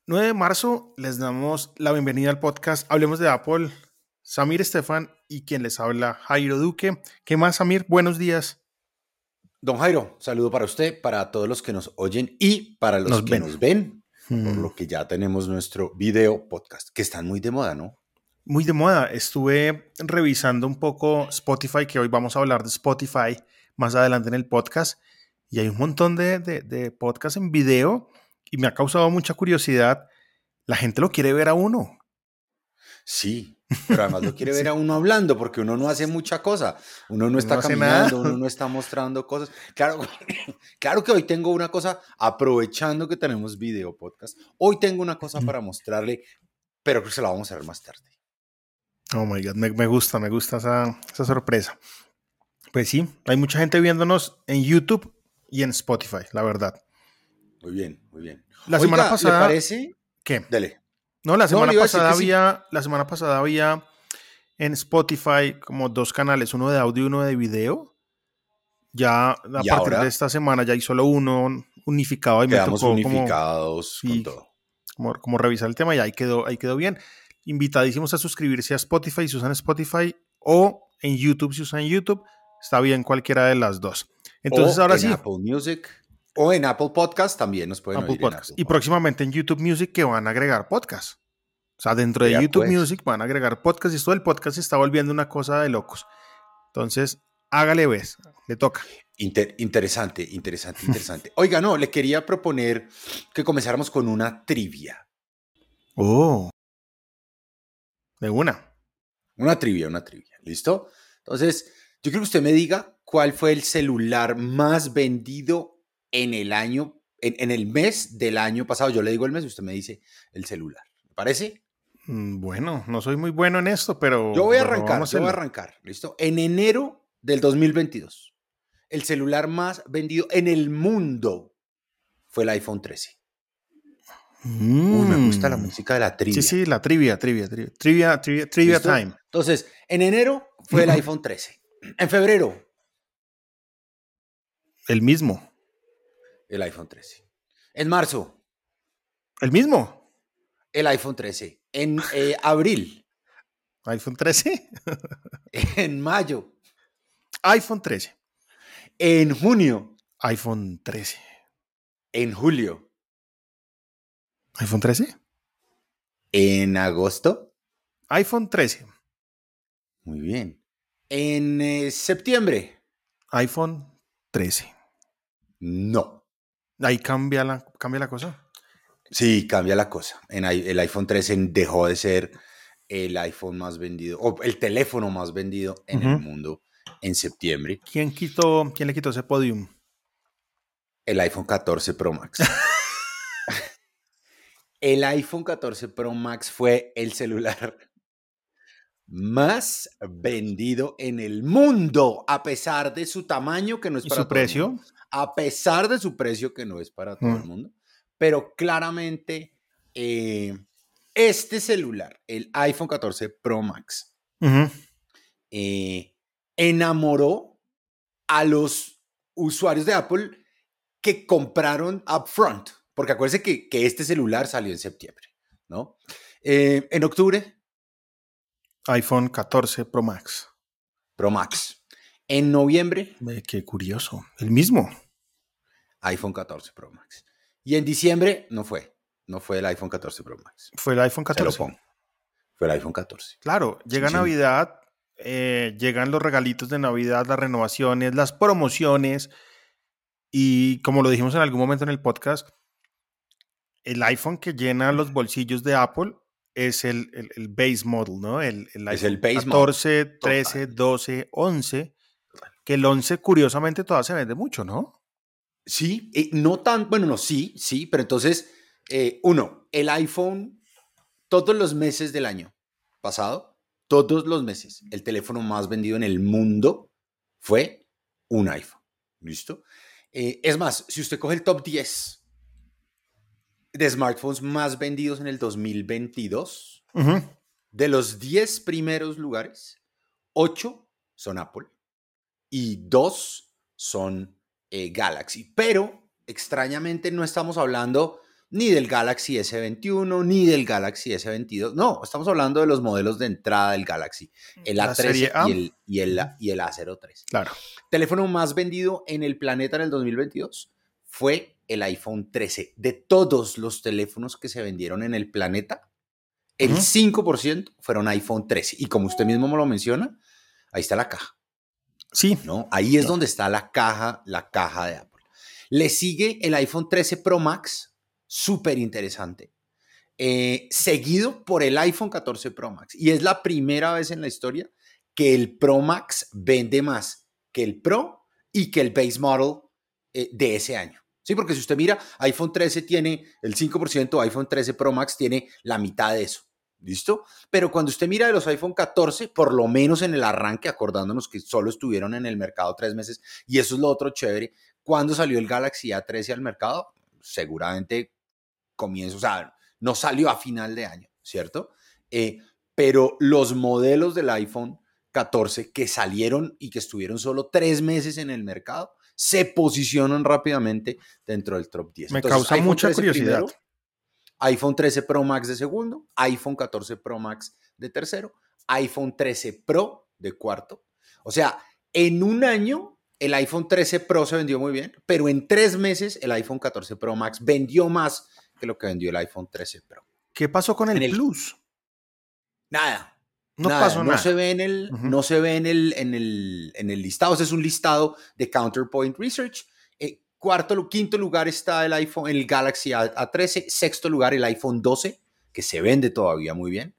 9 de marzo les damos la bienvenida al podcast Hablemos de Apple. Samir Estefan y quien les habla, Jairo Duque. ¿Qué más, Samir? Buenos días. Don Jairo, saludo para usted, para todos los que nos oyen y para los Nos que ven. nos ven, por lo que ya tenemos nuestro video podcast, que están muy de moda, ¿no? Muy de moda. Estuve revisando un poco Spotify, que hoy vamos a hablar de Spotify más adelante en el podcast, y hay un montón de podcasts en video y me ha causado mucha curiosidad. La gente lo quiere ver a uno. Sí, pero además lo quiere ver Sí. a uno hablando, porque uno no hace mucha cosa. Uno no está hace caminando, nada. uno no está mostrando cosas. Claro, claro que hoy tengo una cosa, aprovechando que tenemos video podcast, hoy tengo una cosa para mostrarle, pero que se la vamos a ver más tarde. Oh my God, me gusta esa sorpresa. Pues sí, hay mucha gente viéndonos en YouTube y en Spotify, la verdad. Muy bien, muy bien. La semana Oiga, ¿le pasada, parece? ¿qué? Dele. No, la No, le semana iba a decir pasada que sí. había en Spotify como dos canales, uno de audio y uno de video. Ya a Y partir de ahora esta semana ya hay solo uno unificado y me quedamos tocó unificados con sí, todo. como revisar el tema y ahí quedó bien. Invitadísimos a suscribirse a Spotify si usan Spotify o en YouTube si usan YouTube. Está bien cualquiera de las dos. Entonces O ahora en sí, Apple Music o en Apple Podcast también nos pueden Apple oír en Podcast. Apple Y Podcast. próximamente en YouTube Music que van a agregar podcast. O sea, dentro de Vea YouTube pues, Music van a agregar podcast y esto del podcast se está volviendo una cosa de locos. Entonces, hágale ves, le toca. interesante. Oiga, no, le quería proponer que comenzáramos con una trivia. Oh, de una. Una trivia, ¿listo? Entonces, yo creo que usted me diga cuál fue el celular más vendido en el año, en el mes del año pasado. Yo le digo el mes y usted me dice el celular. ¿Me parece? Bueno, no soy muy bueno en esto, pero Yo voy a bueno, vamos arrancar, a hacerlo. ¿listo? En enero del 2022, el celular más vendido en el mundo fue el iPhone 13. Uy, me gusta la Mm. música de la Sí, trivia. sí, la trivia ¿Listo? time. Entonces, en enero fue el iPhone 13. En febrero, El mismo. el iPhone 13. En marzo, El mismo. el iPhone 13. En abril, iPhone 13. en mayo, iPhone 13. en junio, iPhone 13. en julio, iPhone 13. en agosto. iPhone 13. Muy bien. En septiembre, iPhone 13. no. Ahí cambia la cosa. Sí, cambia la cosa. El iPhone 13 dejó de ser el iPhone más vendido, o el teléfono más vendido en el mundo en septiembre. ¿Quién le quitó ese podium? El iPhone 14 Pro Max. El iPhone 14 Pro Max fue el celular más vendido en el mundo, a pesar de su tamaño, que no es ¿Y para su todo el mundo, precio? a pesar de su precio, que no es para todo el mundo, pero claramente este celular, el iPhone 14 Pro Max, enamoró a los usuarios de Apple que compraron upfront, porque acuérdense que este celular salió en septiembre, ¿no? En octubre, iPhone 14 Pro Max. Pro Max. En noviembre, Qué curioso. El mismo. iPhone 14 Pro Max. Y en diciembre no fue el iPhone 14 Pro Max. Fue el iPhone Se lo 14. pongo. Fue el iPhone 14. Claro, Sí, llega señor. Navidad, llegan los regalitos de Navidad, las renovaciones, las promociones y como lo dijimos en algún momento en el podcast, el iPhone que llena los bolsillos de Apple es el base model, ¿no? El Es el iPhone base model. 14, 13, Total. 12, 11, que el 11 curiosamente todavía se vende mucho, ¿no? Sí, no tan, bueno, no, sí, pero entonces, el iPhone, todos los meses del año pasado, todos los meses, el teléfono más vendido en el mundo fue un iPhone. ¿Listo? Es más, si usted coge el top 10 de smartphones más vendidos en el 2022, de los 10 primeros lugares, 8 son Apple y 2 son Galaxy. Pero, extrañamente, no estamos hablando ni del Galaxy S21, ni del Galaxy S22. No, estamos hablando de los modelos de entrada del Galaxy, el La serie A13 A, y el A03. claro. Teléfono más vendido en el planeta en el 2022 fue el iPhone 13. De todos los teléfonos que se vendieron en el planeta, el 5% fueron iPhone 13. Y como usted mismo me lo menciona, ahí está la caja, Sí. ¿no? Ahí es No. donde está la caja de Apple. Le sigue el iPhone 13 Pro Max, súper interesante, seguido por el iPhone 14 Pro Max. Y es la primera vez en la historia que el Pro Max vende más que el Pro y que el base model de ese año. Sí, porque si usted mira, iPhone 13 tiene el 5%, iPhone 13 Pro Max tiene la mitad de eso. ¿Listo? Pero cuando usted mira de los iPhone 14, por lo menos en el arranque, acordándonos que solo estuvieron en el mercado 3 meses, y eso es lo otro chévere, cuando salió el Galaxy A13 al mercado, seguramente comienzo, o sea, no salió a final de año, ¿cierto? Pero los modelos del iPhone 14 que salieron y que estuvieron solo 3 meses en el mercado, se posicionan rápidamente dentro del top 10. Me Entonces, causa iPhone mucha 13 curiosidad. primero, iPhone 13 Pro Max de segundo, iPhone 14 Pro Max de tercero, iPhone 13 Pro de cuarto. O sea, en un año el iPhone 13 Pro se vendió muy bien, pero en 3 meses el iPhone 14 Pro Max vendió más que lo que vendió el iPhone 13 Pro. ¿Qué pasó con En el el Plus? nada, No nada, pasó no se nada. ve no se ve en el listado. Ese es un listado de Counterpoint Research. Quinto lugar está el iPhone, el Galaxy A13. Sexto lugar el iPhone 12, que se vende todavía muy bien.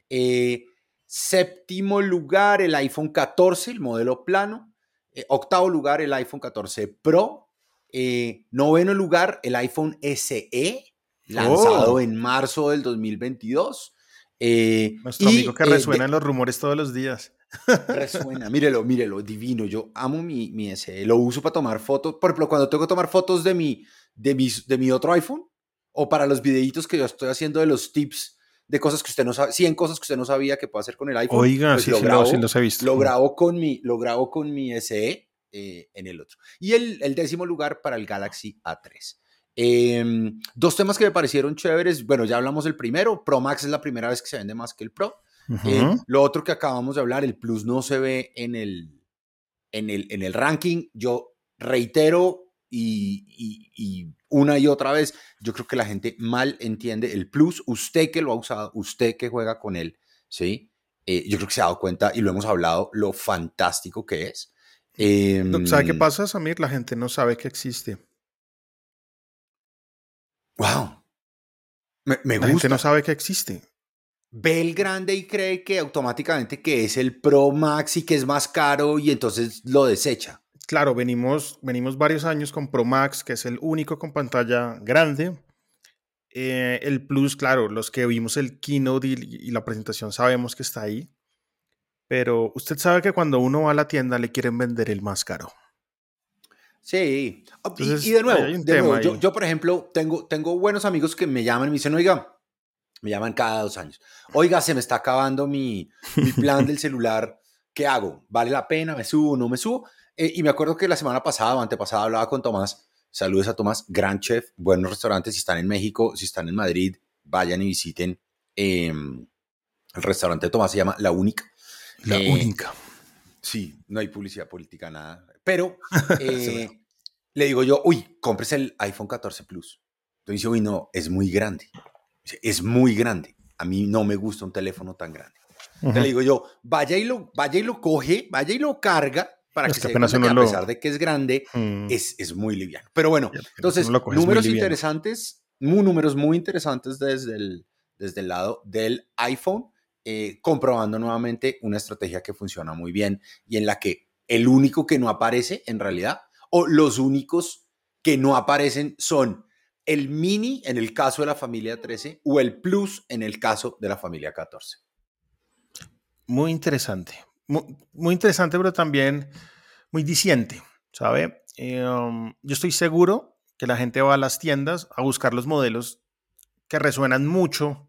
Séptimo lugar el iPhone 14, el modelo plano. Octavo lugar el iPhone 14 Pro. Noveno lugar el iPhone SE, lanzado en marzo del 2022. Nuestro amigo Y que resuena en los rumores todos los días. resuena, mírelo, divino. Yo amo mi SE, lo uso para tomar fotos. Por ejemplo, cuando tengo que tomar fotos de mi otro iPhone, o para los videitos que yo estoy haciendo de los tips de cosas que usted no sabe, 100 cosas que usted no sabía que puede hacer con el iPhone, Oiga, pues sí, lo sí grabo, los he visto. lo grabo con mi SE en el otro. Y el décimo lugar para el Galaxy A3. Dos temas que me parecieron chéveres. Bueno, ya hablamos del primero. Pro Max es la primera vez que se vende más que el Pro. Lo otro que acabamos de hablar, el Plus no se ve en el ranking. Yo reitero y una y otra vez, yo creo que la gente mal entiende el Plus. Usted que lo ha usado, usted que juega con él, ¿sí? Yo creo que se ha dado cuenta y lo hemos hablado, lo fantástico que es. ¿Sabe qué pasa, Samir? La gente no sabe que existe. Wow, me La gente no gusta. sabe que existe. Ve el grande y cree que automáticamente que es el Pro Max y que es más caro y entonces lo desecha. Claro, venimos varios años con Pro Max, que es el único con pantalla grande. El Plus, claro, los que vimos el keynote y la presentación sabemos que está ahí. Pero usted sabe que cuando uno va a la tienda le quieren vender el más caro. Sí. Y Entonces, hay un de tema nuevo, ahí. yo por ejemplo, tengo buenos amigos que me llaman y me dicen, oiga, me llaman cada 2 años. Oiga, se me está acabando mi plan del celular. ¿Qué hago? ¿Vale la pena? ¿Me subo? ¿No me subo? Y me acuerdo que la semana pasada o antepasada hablaba con Tomás. Saludos a Tomás, gran chef, buenos restaurantes. Si están en México, si están en Madrid, vayan y visiten. El restaurante de Tomás se llama La Única. La Eh, única. sí, no hay publicidad política, nada. Pero le digo yo, uy, cómprese el iPhone 14 Plus. Entonces dice, uy, no, es muy grande. Es muy grande. A mí no me gusta un teléfono tan grande. Entonces le digo yo, vaya y lo coge, vaya y lo carga para Es que que se dé apenas cuenta que uno a lo... pesar de que es grande, Mm, es muy liviano. Pero bueno, y apenas uno entonces, lo coge es muy números liviano. interesantes, números muy interesantes desde el lado del iPhone, comprobando nuevamente una estrategia que funciona muy bien y en la que el único que no aparece en realidad, o los únicos que no aparecen son el mini en el caso de la familia 13 o el plus en el caso de la familia 14. Muy interesante. Muy interesante, pero también muy diciente, ¿sabe? Yo estoy seguro que la gente va a las tiendas a buscar los modelos que resuenan mucho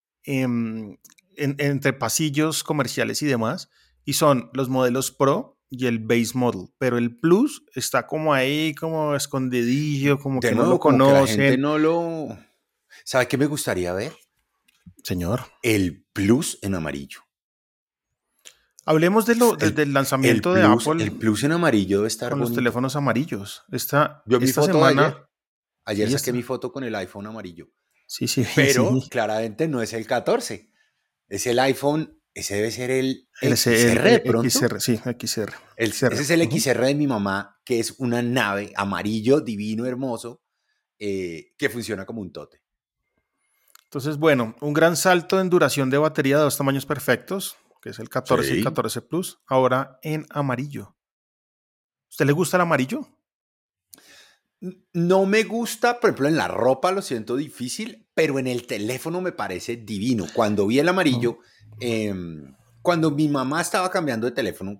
entre pasillos comerciales y demás, y son los modelos Pro y el base model, pero el Plus está como ahí, como escondidillo, como De que no lo nuevo, como que la gente conocen. no lo... ¿Sabe qué me gustaría ver? Señor, El Plus en amarillo. hablemos del lanzamiento de Apple El Plus en amarillo debe estar con los bonito. teléfonos amarillos. Esta, Yo mi esta foto de semana, ayer. Ayer sí, saqué mi foto con el iPhone amarillo. sí, sí, Pero sí. claramente no es el 14. Es el iPhone, ese debe ser el XR El de pronto. XR, sí, XR. Ese es el XR de mi mamá, que es una nave amarillo, divino, hermoso, que funciona como un tote. Entonces, bueno, un gran salto en duración de batería de dos tamaños perfectos, que es el 14 y Sí. 14 Plus, ahora en amarillo. ¿Usted le gusta el amarillo? No me gusta, por ejemplo, en la ropa lo siento difícil, pero en el teléfono me parece divino. Cuando vi el No. amarillo, cuando mi mamá estaba cambiando de teléfono,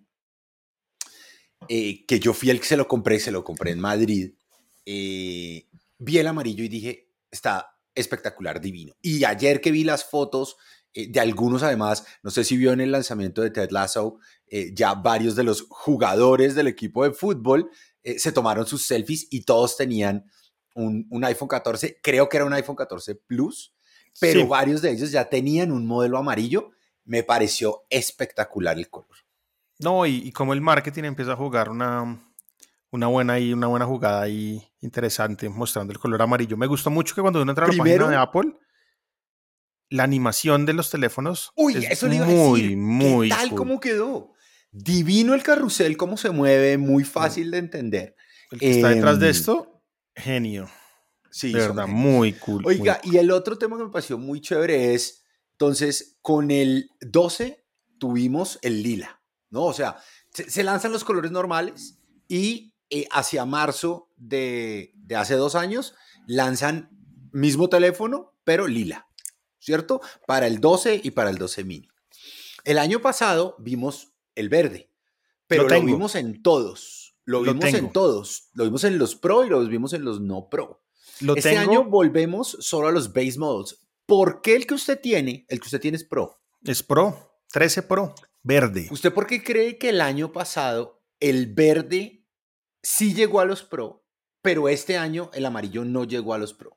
que yo fui el que se lo compré en Madrid, vi el amarillo y dije, está espectacular, divino. Y ayer que vi las fotos de algunos, además, no sé si vio en el lanzamiento de Ted Lasso, ya varios de los jugadores del equipo de fútbol se tomaron sus selfies y todos tenían un iPhone 14, creo que era un iPhone 14 Plus, pero Sí. varios de ellos ya tenían un modelo amarillo. Me pareció espectacular el color. No, y como el marketing empieza a jugar una buena jugada ahí interesante mostrando el color amarillo. Me gustó mucho que cuando uno entra a la página de Primero, Apple, la animación de los teléfonos uy, es eso le iba a muy, decir. ¿Qué muy tal cool. cómo quedó? Divino el carrusel, cómo se mueve, muy No, fácil de entender. el que está detrás de Em, esto, genio. De sí, son verdad, genios. muy cool, muy Oiga, cool. y el otro tema que me pareció muy chévere es, entonces, con el 12 tuvimos el lila, ¿no? O sea, se lanzan los colores normales y hacia marzo de hace 2 años lanzan mismo teléfono, pero lila, ¿cierto? Para el 12 y para el 12 mini. El año pasado vimos el verde, Lo pero lo tengo, vimos en todos. Lo lo vimos en tengo, todos. Lo vimos en los Pro y lo vimos en los no Pro. lo Este año tengo. volvemos solo a los base models. ¿Por qué el que usted tiene es Pro? Es Pro, 13 Pro, verde. ¿Usted por qué cree que el año pasado el verde sí llegó a los Pro, pero este año el amarillo no llegó a los Pro?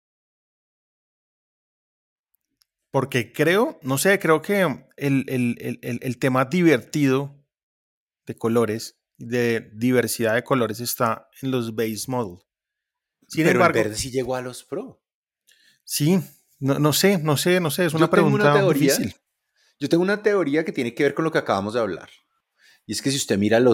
Porque creo, no sé, creo que el tema divertido de colores, de diversidad de colores está en los base model. Sin Pero el embargo, verde sí llegó a los Pro. sí, no sé, es una Yo tengo una pregunta teoría. difícil. Yo tengo una teoría que tiene que ver con lo que acabamos de hablar. Y es que si usted mira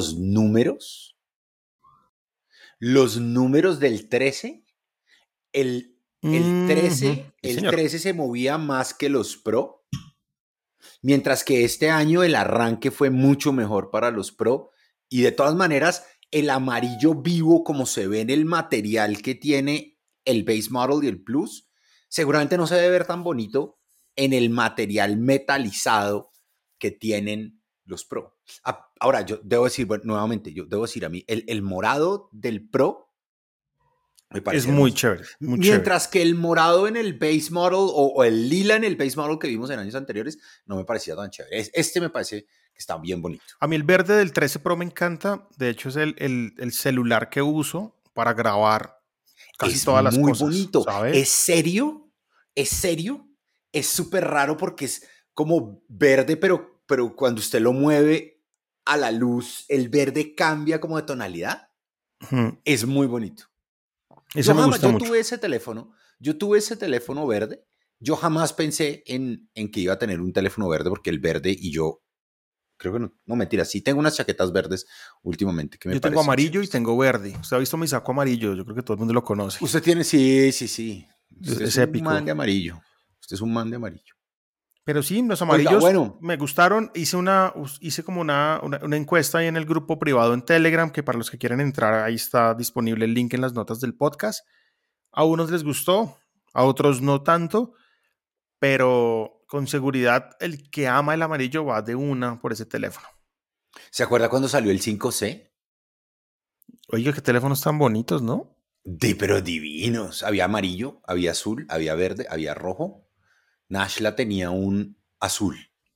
los números del 13, el, el Ujú, 13, sí, el señor. 13 se movía más que los Pro, mientras que este año el arranque fue mucho mejor para los Pro. Y de todas maneras, el amarillo vivo, como se ve en el material que tiene el Base Model y el Plus, seguramente no se debe ver tan bonito en el material metalizado que tienen los Pro. Ahora, yo debo decir, bueno, nuevamente, yo debo decir a mí, el morado del Pro me Es parece muy hermoso. chévere, muy chévere. Mientras que el morado en el base model o el lila en el base model que vimos en años anteriores no me parecía tan chévere. Este me parece que está bien bonito. A mí el verde del 13 Pro me encanta. De hecho, es el celular que uso para grabar casi Es todas las muy cosas, bonito. ¿sabe? ¿Es serio? ¿Es serio? Es súper raro porque es como verde, pero cuando usted lo mueve a la luz, el verde cambia como de tonalidad. Ujú. Es muy bonito. Ese me gusta Yo mucho. tuve ese teléfono, yo tuve ese teléfono verde. Yo jamás pensé en que iba a tener un teléfono verde porque el verde y yo, creo que no, no mentira, sí tengo unas chaquetas verdes últimamente que me Yo tengo parecen amarillo y chéveres. tengo verde. Usted ha visto mi saco amarillo, yo creo que todo el mundo lo conoce. Usted tiene, sí, sí, sí. Usted es Es un épico. man de amarillo. Usted es un man de amarillo. Pero sí, los Oiga, amarillos bueno, me gustaron. Hice como una encuesta ahí en el grupo privado en Telegram, que para los que quieren entrar, ahí está disponible el link en las notas del podcast. A unos les gustó, a otros no tanto, pero con seguridad el que ama el amarillo va de una por ese teléfono. ¿se acuerda cuando salió el 5C? Oiga, qué teléfonos tan bonitos, ¿no? Pero divinos. Había amarillo, había azul, había verde, había rojo. Nashla tenía un azul.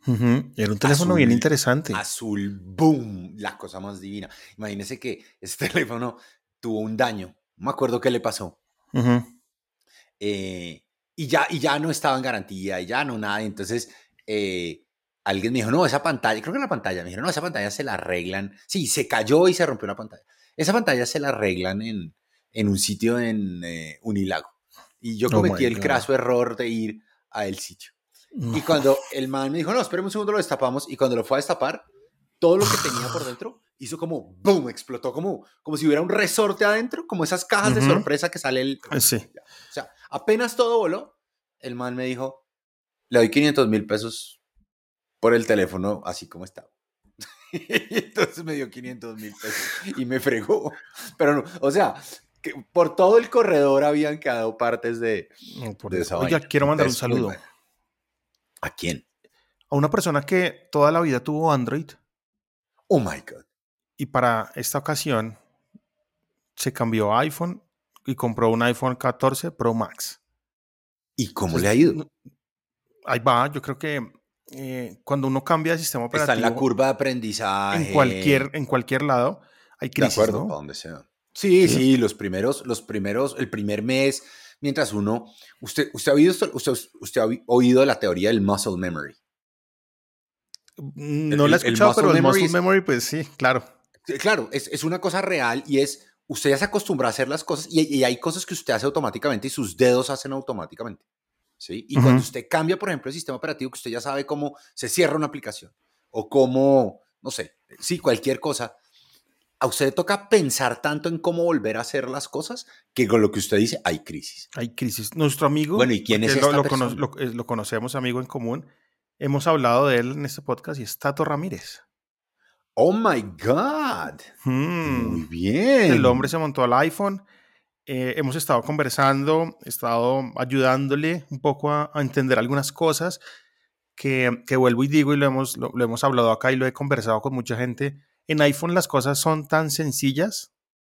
Ujú. Era un teléfono bien Azul, interesante. azul, boom, la cosa más divina. Imagínese que este teléfono tuvo un daño. No me acuerdo qué le pasó. Ujú. eh, y ya no estaba en garantía, y ya no nada. Entonces, alguien me dijo, no, esa pantalla, creo que la pantalla, me dijeron, no, esa pantalla se la arreglan. Sí, se cayó y se rompió la pantalla. Esa pantalla se la arreglan en un sitio en Unilago. Y yo Oh cometí my el God. craso error de ir a el sitio. No. Y cuando el man me dijo, no, espérame un segundo, lo destapamos. Y cuando lo fue a destapar, todo lo que tenía por dentro hizo como boom, explotó como si hubiera un resorte adentro, como esas cajas de Ujú. sorpresa que sale el. Sí. O sea, apenas todo voló, el man me dijo, le doy 500.000 pesos por el teléfono así como estaba. Entonces me dio 500.000 pesos y me fregó. Pero no, o sea, que por todo el corredor habían quedado partes No, por de Dios. esa Oiga, vaina. quiero mandar un Entonces, muy saludo bueno. ¿A quién? a una persona que toda la vida tuvo Android Oh my God. y para esta ocasión se cambió a iPhone y compró un iPhone 14 Pro Max. ¿Y cómo le Entonces, ha ido? ahí va, yo creo que cuando uno cambia de sistema Está en la operativo curva de en aprendizaje. en cualquier lado, hay De crisis, acuerdo, ¿no? para donde sea. Sí, Sí. sí, los primeros, el primer mes, mientras uno, usted ha oído usted ha oído la teoría del muscle memory. El, No la he el- el escuchado, muscle pero el memory muscle es, memory, pues sí, claro. claro, es una cosa real y es, usted ya se acostumbra a hacer las cosas y hay cosas que usted hace automáticamente y sus dedos hacen automáticamente. ¿Sí? Y cuando Ujú. usted cambia, por ejemplo, el sistema operativo, que usted ya sabe cómo se cierra una aplicación o cómo, no sé, sí, cualquier cosa, a usted le toca pensar tanto en cómo volver a hacer las cosas que con lo que usted dice hay crisis. Hay crisis. Nuestro Bueno, amigo, ¿y quién porque es esta persona? lo conocemos, amigo en común, hemos hablado de él en este podcast y es Tato Ramírez. Oh my God. Mm. Muy El hombre bien. se montó al iPhone. Hemos estado conversando, he estado ayudándole un poco a entender algunas cosas que vuelvo y digo y lo hemos hablado acá y lo he conversado con mucha gente. En iPhone las cosas son tan sencillas,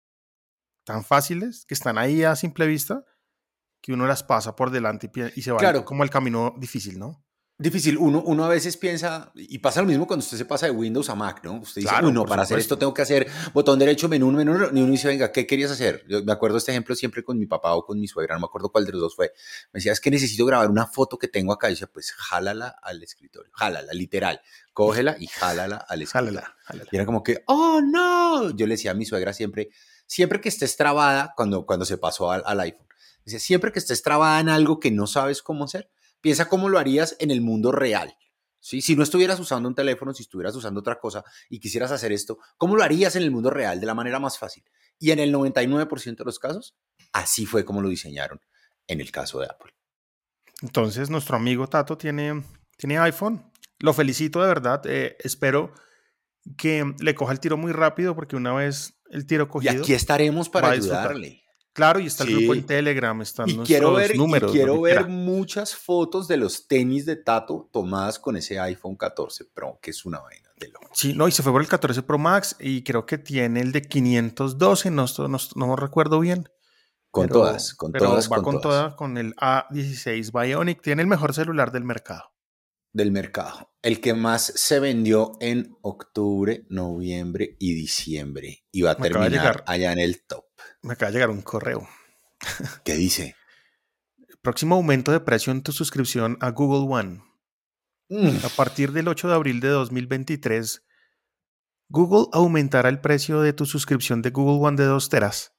tan fáciles, que están ahí a simple vista, que uno las pasa por delante y se va Claro, como el camino difícil, ¿no? difícil. Uno a veces piensa, y pasa lo mismo cuando usted se pasa de Windows a Mac, ¿no? Usted dice, uy, Claro, no, por para hacer esto supuesto. tengo que hacer botón derecho, menú, y uno dice, venga, ¿qué querías hacer? Yo me acuerdo de este ejemplo siempre con mi papá o con mi suegra, no me acuerdo cuál de los dos fue. Me decía, es que necesito grabar una foto que tengo acá. Y yo decía, pues jálala al escritorio, jálala, literal, cógela y jálala al escritorio. Jálala, jálala. Y era como que, oh, no. Yo le decía a mi suegra siempre que estés trabada, cuando se pasó al iPhone, decía, siempre que estés trabada en algo que no sabes cómo hacer, piensa cómo lo harías en el mundo real. ¿Sí? Si no estuvieras usando un teléfono, si estuvieras usando otra cosa y quisieras hacer esto, ¿cómo lo harías en el mundo real de la manera más fácil? Y en el 99% de los casos, así fue como lo diseñaron en el caso de Apple. Entonces, nuestro amigo Tato tiene iPhone. Lo felicito de verdad. Espero que le coja el tiro muy rápido porque una vez el tiro Y aquí cogido estaremos para va a disfrutar. ayudarle. Claro, y está el grupo en Sí. Telegram, están Y quiero nuestros ver, y números, lo que quiero ver quiera. muchas fotos de los tenis de Tato tomadas con ese iPhone 14 Pro, que es una vaina de Sí, locos. no, y se fue por el 14 Pro Max y creo que tiene el de 512, no recuerdo bien, Con todas, con pero todas, va con con todas. toda con el A16 Bionic. Tiene el mejor celular del mercado. Del mercado. El que más se vendió en octubre, noviembre y diciembre. Y va a Me acaba de terminar llegar, allá en el top. me acaba de llegar un correo. ¿Qué dice? Próximo aumento de precio en tu suscripción a Google One. Mm, A partir del 8 de abril de 2023, Google aumentará el precio de tu suscripción de Google One de 2 teras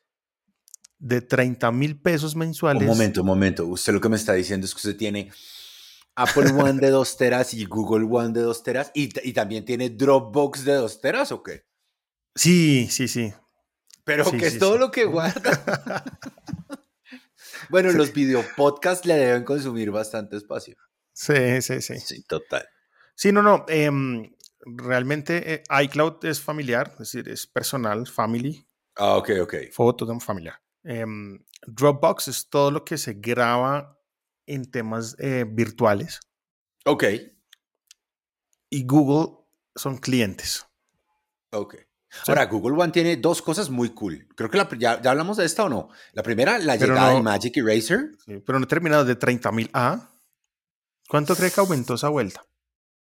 de 30,000 pesos mensuales. un momento. Usted lo que me está diciendo es que usted tiene Apple One de 2 teras y Google One de 2 teras y también tiene Dropbox de 2 teras ¿o qué? Sí, sí, sí. Pero Sí, que es sí, todo sí. lo que guarda. Bueno, Sí, los videopodcasts le deben consumir bastante espacio. sí, sí, sí. Sí, total. Sí, no, no. Realmente iCloud es familiar, es decir, es personal, family, Ah, ok, ok. fotos, familiar. Dropbox es todo lo que se graba en temas virtuales Ok, y Google son clientes. ok. ¿Sí? Ahora, Google One tiene dos cosas muy cool. Creo que ya hablamos de esta o no. La primera, la Pero llegada del no, Magic Eraser. sí, pero no he terminado de 30,000 a. ¿Cuánto cree que aumentó esa vuelta?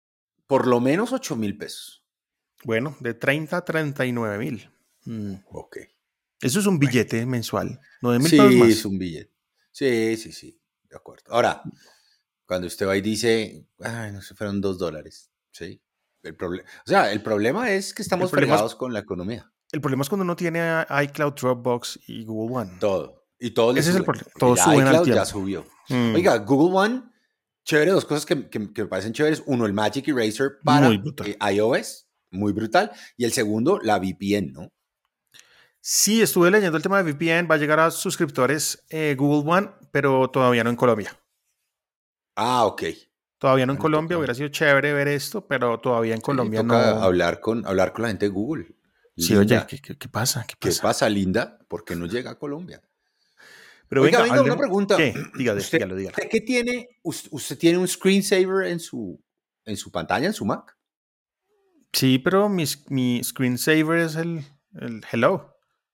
por lo menos 8.000 pesos. Bueno, de 30 a 39.000. Ok, Eso es un bueno. billete mensual. 9.000 pesos Sí, es más. un billete. Sí, de acuerdo. Ahora, cuando usted va y dice, ay, no sé, fueron $2, ¿sí? El problema es que El estamos problema es, fregados con la economía. el problema es cuando uno tiene iCloud, Dropbox y Google One. Todo. Y todo le Ese es el sube, problema. porque Todos ya suben al iCloud ya tiempo. subió. Mm, Oiga, Google One, chévere, dos cosas que me parecen chéveres. Uno, el Magic Eraser muy para brutal. iOS, muy brutal. Y el segundo, la VPN, ¿no? Sí, estuve leyendo el tema de VPN. Va a llegar a suscriptores Google One, pero todavía no en Colombia. Ah, ok. Todavía no en Bueno, Colombia. Hubiera sido chévere ver esto, pero todavía en sí, Colombia toca no. hablar con la gente de Google. Sí, oye, Linda. ¿qué pasa? ¿Qué ¿Qué pasa? pasa, Linda? ¿Por qué no llega a Colombia? Pero Oiga, venga, venga, una hablemos. pregunta. ¿Qué? Dígale, ¿Usted, dígalo, dígalo. usted qué tiene? ¿Usted tiene un screensaver en su pantalla, en su Mac? Sí, pero mi screensaver es el hello.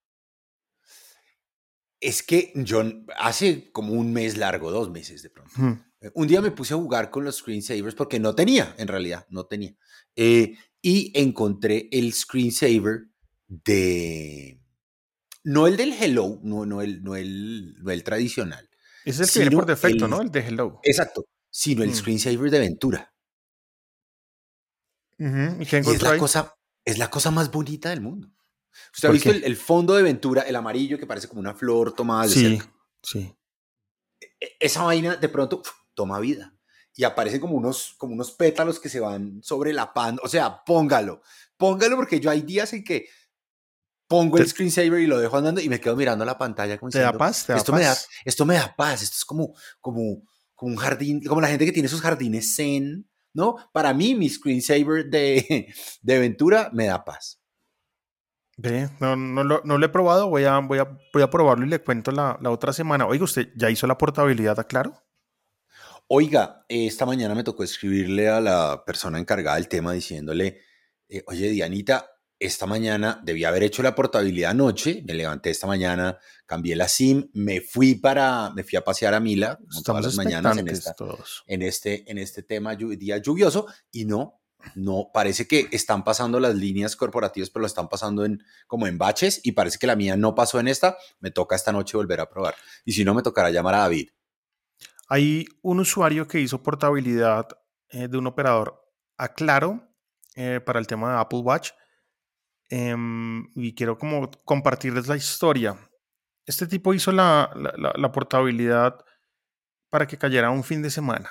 Es que yo hace como un mes largo, 2 meses de pronto. Ujú. Un día me puse a jugar con los screensavers porque no tenía, en realidad, no tenía. Y encontré el screensaver de... No el del Hello, no el tradicional, Ese es el que viene por sino defecto, ¿no? El de hello. exacto, sino el Mm. screensaver de Ventura. Ujú. ¿Y qué Y es encontró la ahí? cosa, es la cosa más bonita del mundo. ¿Usted ha ¿Por visto qué? el fondo de Ventura, el amarillo que parece como una flor tomada de Sí, cerca? sí. Esa vaina de pronto toma vida y aparecen como unos pétalos que se van sobre la pan. O sea, póngalo porque yo hay días en que pongo el ¿Te, screensaver y lo dejo andando y me quedo mirando la pantalla como te da diciendo, paz? ¿Te da esto me da, paz? esto me da paz, esto es como un jardín, como la gente que tiene esos jardines zen, ¿no? Para mí, mi screensaver de Ventura me da paz. Ve, no lo he probado. Voy a probarlo y le cuento la otra semana. Oiga, ¿usted ya hizo la portabilidad a Claro? Oiga, esta mañana me tocó escribirle a la persona encargada del tema diciéndole, oye, Dianita, esta mañana debía haber hecho la portabilidad anoche, me levanté esta mañana, cambié la SIM, me fui a pasear a Mila, como todas Estamos las mañanas en expectantes esta, todos. en este, en este tema día lluvioso, y no, parece que están pasando las líneas corporativas, pero lo están pasando como en baches, y parece que la mía no pasó en esta, me toca esta noche volver a probar, y si no, me tocará llamar a David. Hay un usuario que hizo portabilidad de un operador a Claro para el tema de Apple Watch y quiero como compartirles la historia. Este tipo hizo la portabilidad para que cayera un fin de semana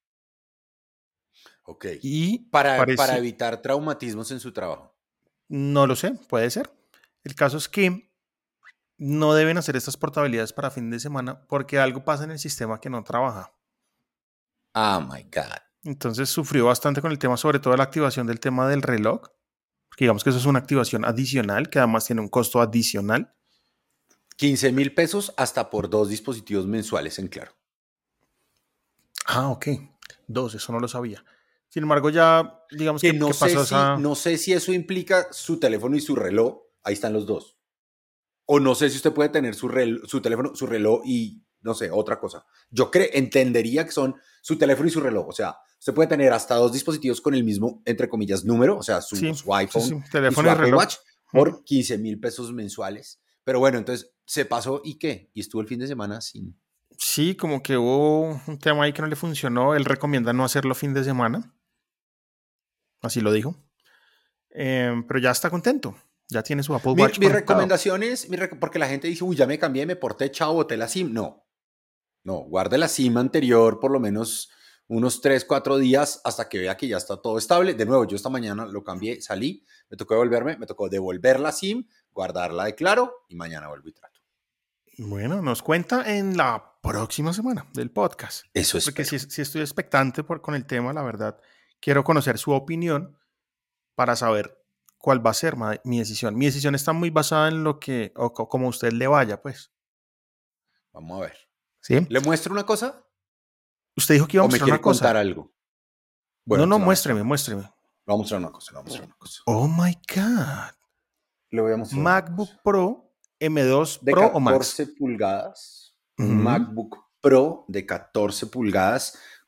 Ok. y Para parecía, evitar traumatismos en su trabajo. no lo sé, puede ser. El caso es que no deben hacer estas portabilidades para fin de semana porque algo pasa en el sistema que no trabaja. Oh my God. Entonces sufrió bastante con el tema, sobre todo la activación del tema del reloj, porque digamos que eso es una activación adicional, que además tiene un costo adicional. 15.000 pesos hasta por 2 dispositivos mensuales en Claro. Ah, ok. Dos, eso no lo sabía. Sin embargo, ya digamos Que que pasó esa... no sé si eso implica su teléfono y su reloj. Ahí están los dos. O no sé si usted puede tener su teléfono, su reloj y, no sé, otra cosa. Entendería que son su teléfono y su reloj. O sea, usted puede tener hasta 2 dispositivos con el mismo, entre comillas, número, o sea, su, Sí, su sí, iPhone sí, y teléfono su y Apple reloj. Watch Mm. por 15.000 pesos mensuales. Pero bueno, entonces se pasó y qué? Y estuvo el fin de semana sin... Sí, como que hubo un tema ahí que no le funcionó. Él recomienda no hacerlo fin de semana, así lo dijo. Pero ya está contento. Ya tiene su Apple Mi, Watch mi conectado. recomendación es, porque la gente dice, uy, ya me cambié, me porté, chao, boté la SIM. No, no, guarde la SIM anterior por lo menos unos 3 4 días hasta que vea que ya está todo estable. De nuevo, yo esta mañana lo cambié, salí, me tocó devolver la SIM, guardarla de Claro y mañana vuelvo y trato. Bueno, nos cuenta en la próxima semana del podcast. Eso Porque espero. si estoy expectante con el tema, la verdad. Quiero conocer su opinión para saber cuál va a ser mi decisión. Mi decisión está muy basada en lo que, o como a usted le vaya, pues. Vamos a ver. ¿Sí? ¿Le muestro una cosa Usted dijo que iba a o me mostrar una quiere contar cosa. algo? Bueno, No, no, entonces le voy a mostrar muéstreme, una cosa. muéstreme. Le voy a mostrar una cosa, le voy a mostrar una cosa. Oh my God. Le voy a mostrar una cosa. MacBook Pro M2 De Pro o Max. 14 pulgadas, un Ujú. MacBook Pro de 14 pulgadas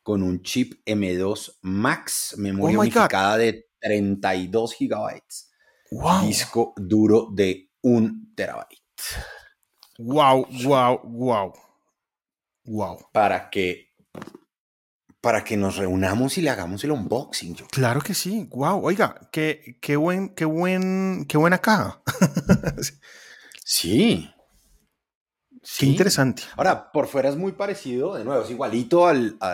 con un chip M2 Max, Oh memoria my God. unificada de 32 gigabytes, Wow. disco duro de 1 terabyte. Wow, wow, wow. Wow. Para que, para que nos reunamos y le hagamos el unboxing, yo. Claro que sí. Wow. Oiga, qué buena caja. Sí, Qué sí. interesante. Ahora, por fuera es muy parecido, de nuevo, es igualito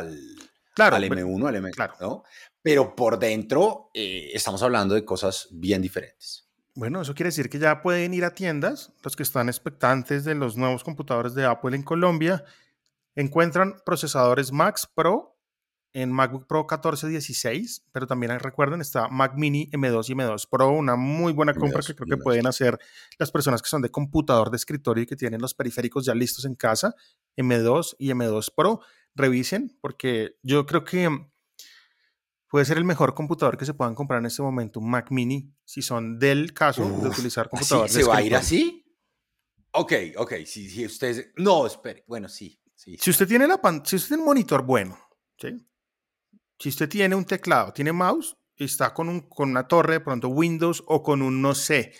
al Claro, M1, al M, claro. ¿no? Pero por dentro estamos hablando de cosas bien diferentes. Bueno, eso quiere decir que ya pueden ir a tiendas, los que están expectantes de los nuevos computadores de Apple en Colombia, encuentran procesadores Max Pro en MacBook Pro 14, 16, pero también recuerden, está Mac Mini M2 y M2 Pro, una muy buena compra que M2 creo y que M2 pueden Pro. hacer las personas que son de computador de escritorio y que tienen los periféricos ya listos en casa, M2 y M2 Pro. Revisen, porque yo creo que puede ser el mejor computador que se puedan comprar en este momento, un Mac Mini, si son del caso de Uf, utilizar ¿así? computador de ¿Se va a ir escritorio. así? Ok, ok, sí, sí, ustedes... No, espere, bueno, sí, sí, Si sí. usted tiene si usted tiene un monitor bueno, ¿sí? Si usted tiene un teclado, tiene mouse, está con una torre, de pronto Windows o con un, no sé,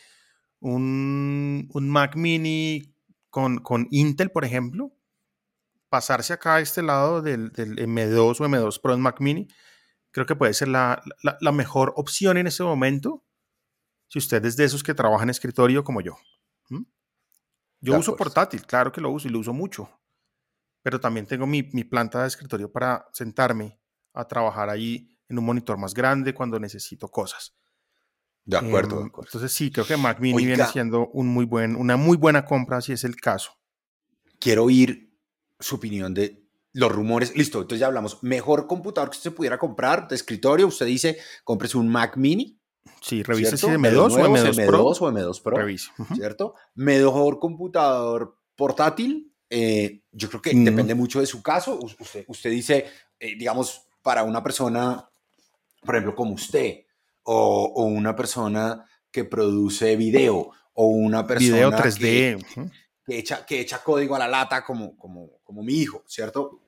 un Mac Mini con Intel, por ejemplo, pasarse acá a este lado del M2 o M2 Pro en Mac Mini, creo que puede ser la mejor opción en este momento si usted es de esos que trabajan en escritorio como yo. ¿Mm? Yo De uso acuerdo. portátil, claro que lo uso y lo uso mucho, pero también tengo mi planta de escritorio para sentarme a trabajar ahí en un monitor más grande cuando necesito cosas. De acuerdo, de acuerdo. Entonces sí, creo que Mac Mini viene Oiga, siendo una muy buena compra si es el caso. quiero oír su opinión de los rumores. Listo, entonces ya hablamos. Mejor computador que usted pudiera comprar de escritorio, usted dice, cómprese un Mac Mini, Sí, revise si es ¿cierto? De los M2 o nuevos, M2 Pro, M2 o M2 Pro, revise. Uh-huh. ¿cierto? Mejor computador portátil, yo creo que Mm, depende mucho de su caso. Usted dice, digamos, para una persona, por ejemplo, como usted, o una persona que produce video, o una video persona 3D. Uh-huh. que echa código a la lata como mi hijo, ¿cierto?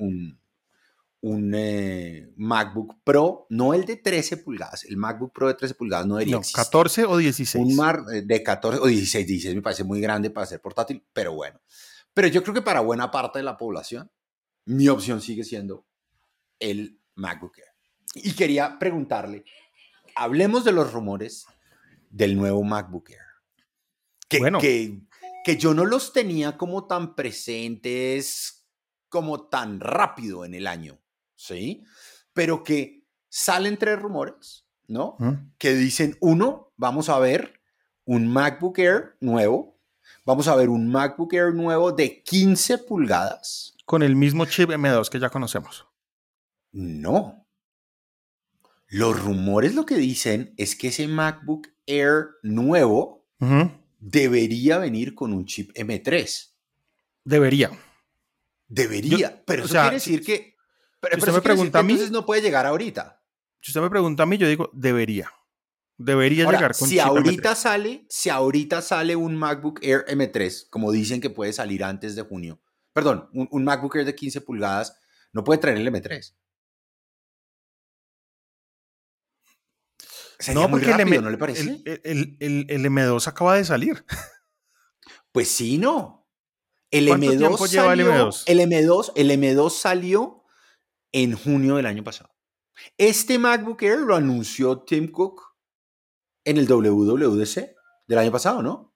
Un MacBook Pro, no el de 13 pulgadas, el MacBook Pro de 13 pulgadas no debería No, existir. 14 o Un 16. Mar de 14 o 16, 16 me parece muy grande para ser portátil, pero bueno. Pero yo creo que para buena parte de la población, mi opción sigue siendo el MacBook Air. Y quería preguntarle, hablemos de los rumores del nuevo MacBook Air. Que, Bueno, que, que yo no los tenía como tan presentes, como tan rápido en el año, ¿sí? Pero que salen tres rumores, ¿no? uh-huh, Que dicen, uno, vamos a ver un MacBook Air nuevo, vamos a ver un MacBook Air nuevo de 15 pulgadas. con el mismo chip M2 que ya conocemos. No, los rumores lo que dicen es que ese MacBook Air nuevo Uh-huh. debería venir con un chip M3. Debería. Yo, Debería, pero o eso quiere sea, decir que, si pero usted eso me quiere decir pregunta que a mí, entonces no puede llegar ahorita. si usted me pregunta a mí, yo digo, debería. Debería Ahora, llegar con chip M3. si ahorita sale un MacBook Air M3, como dicen que puede salir antes de junio, perdón, un MacBook Air de 15 pulgadas, no puede traer el M3. Sería No, muy porque rápido, ¿no le parece? el M2 acaba de salir. Pues sí, no. El ¿Cuánto M2 tiempo lleva el salió, M2? el M2 salió en junio del año pasado. Este MacBook Air lo anunció Tim Cook en el WWDC del año pasado, ¿no?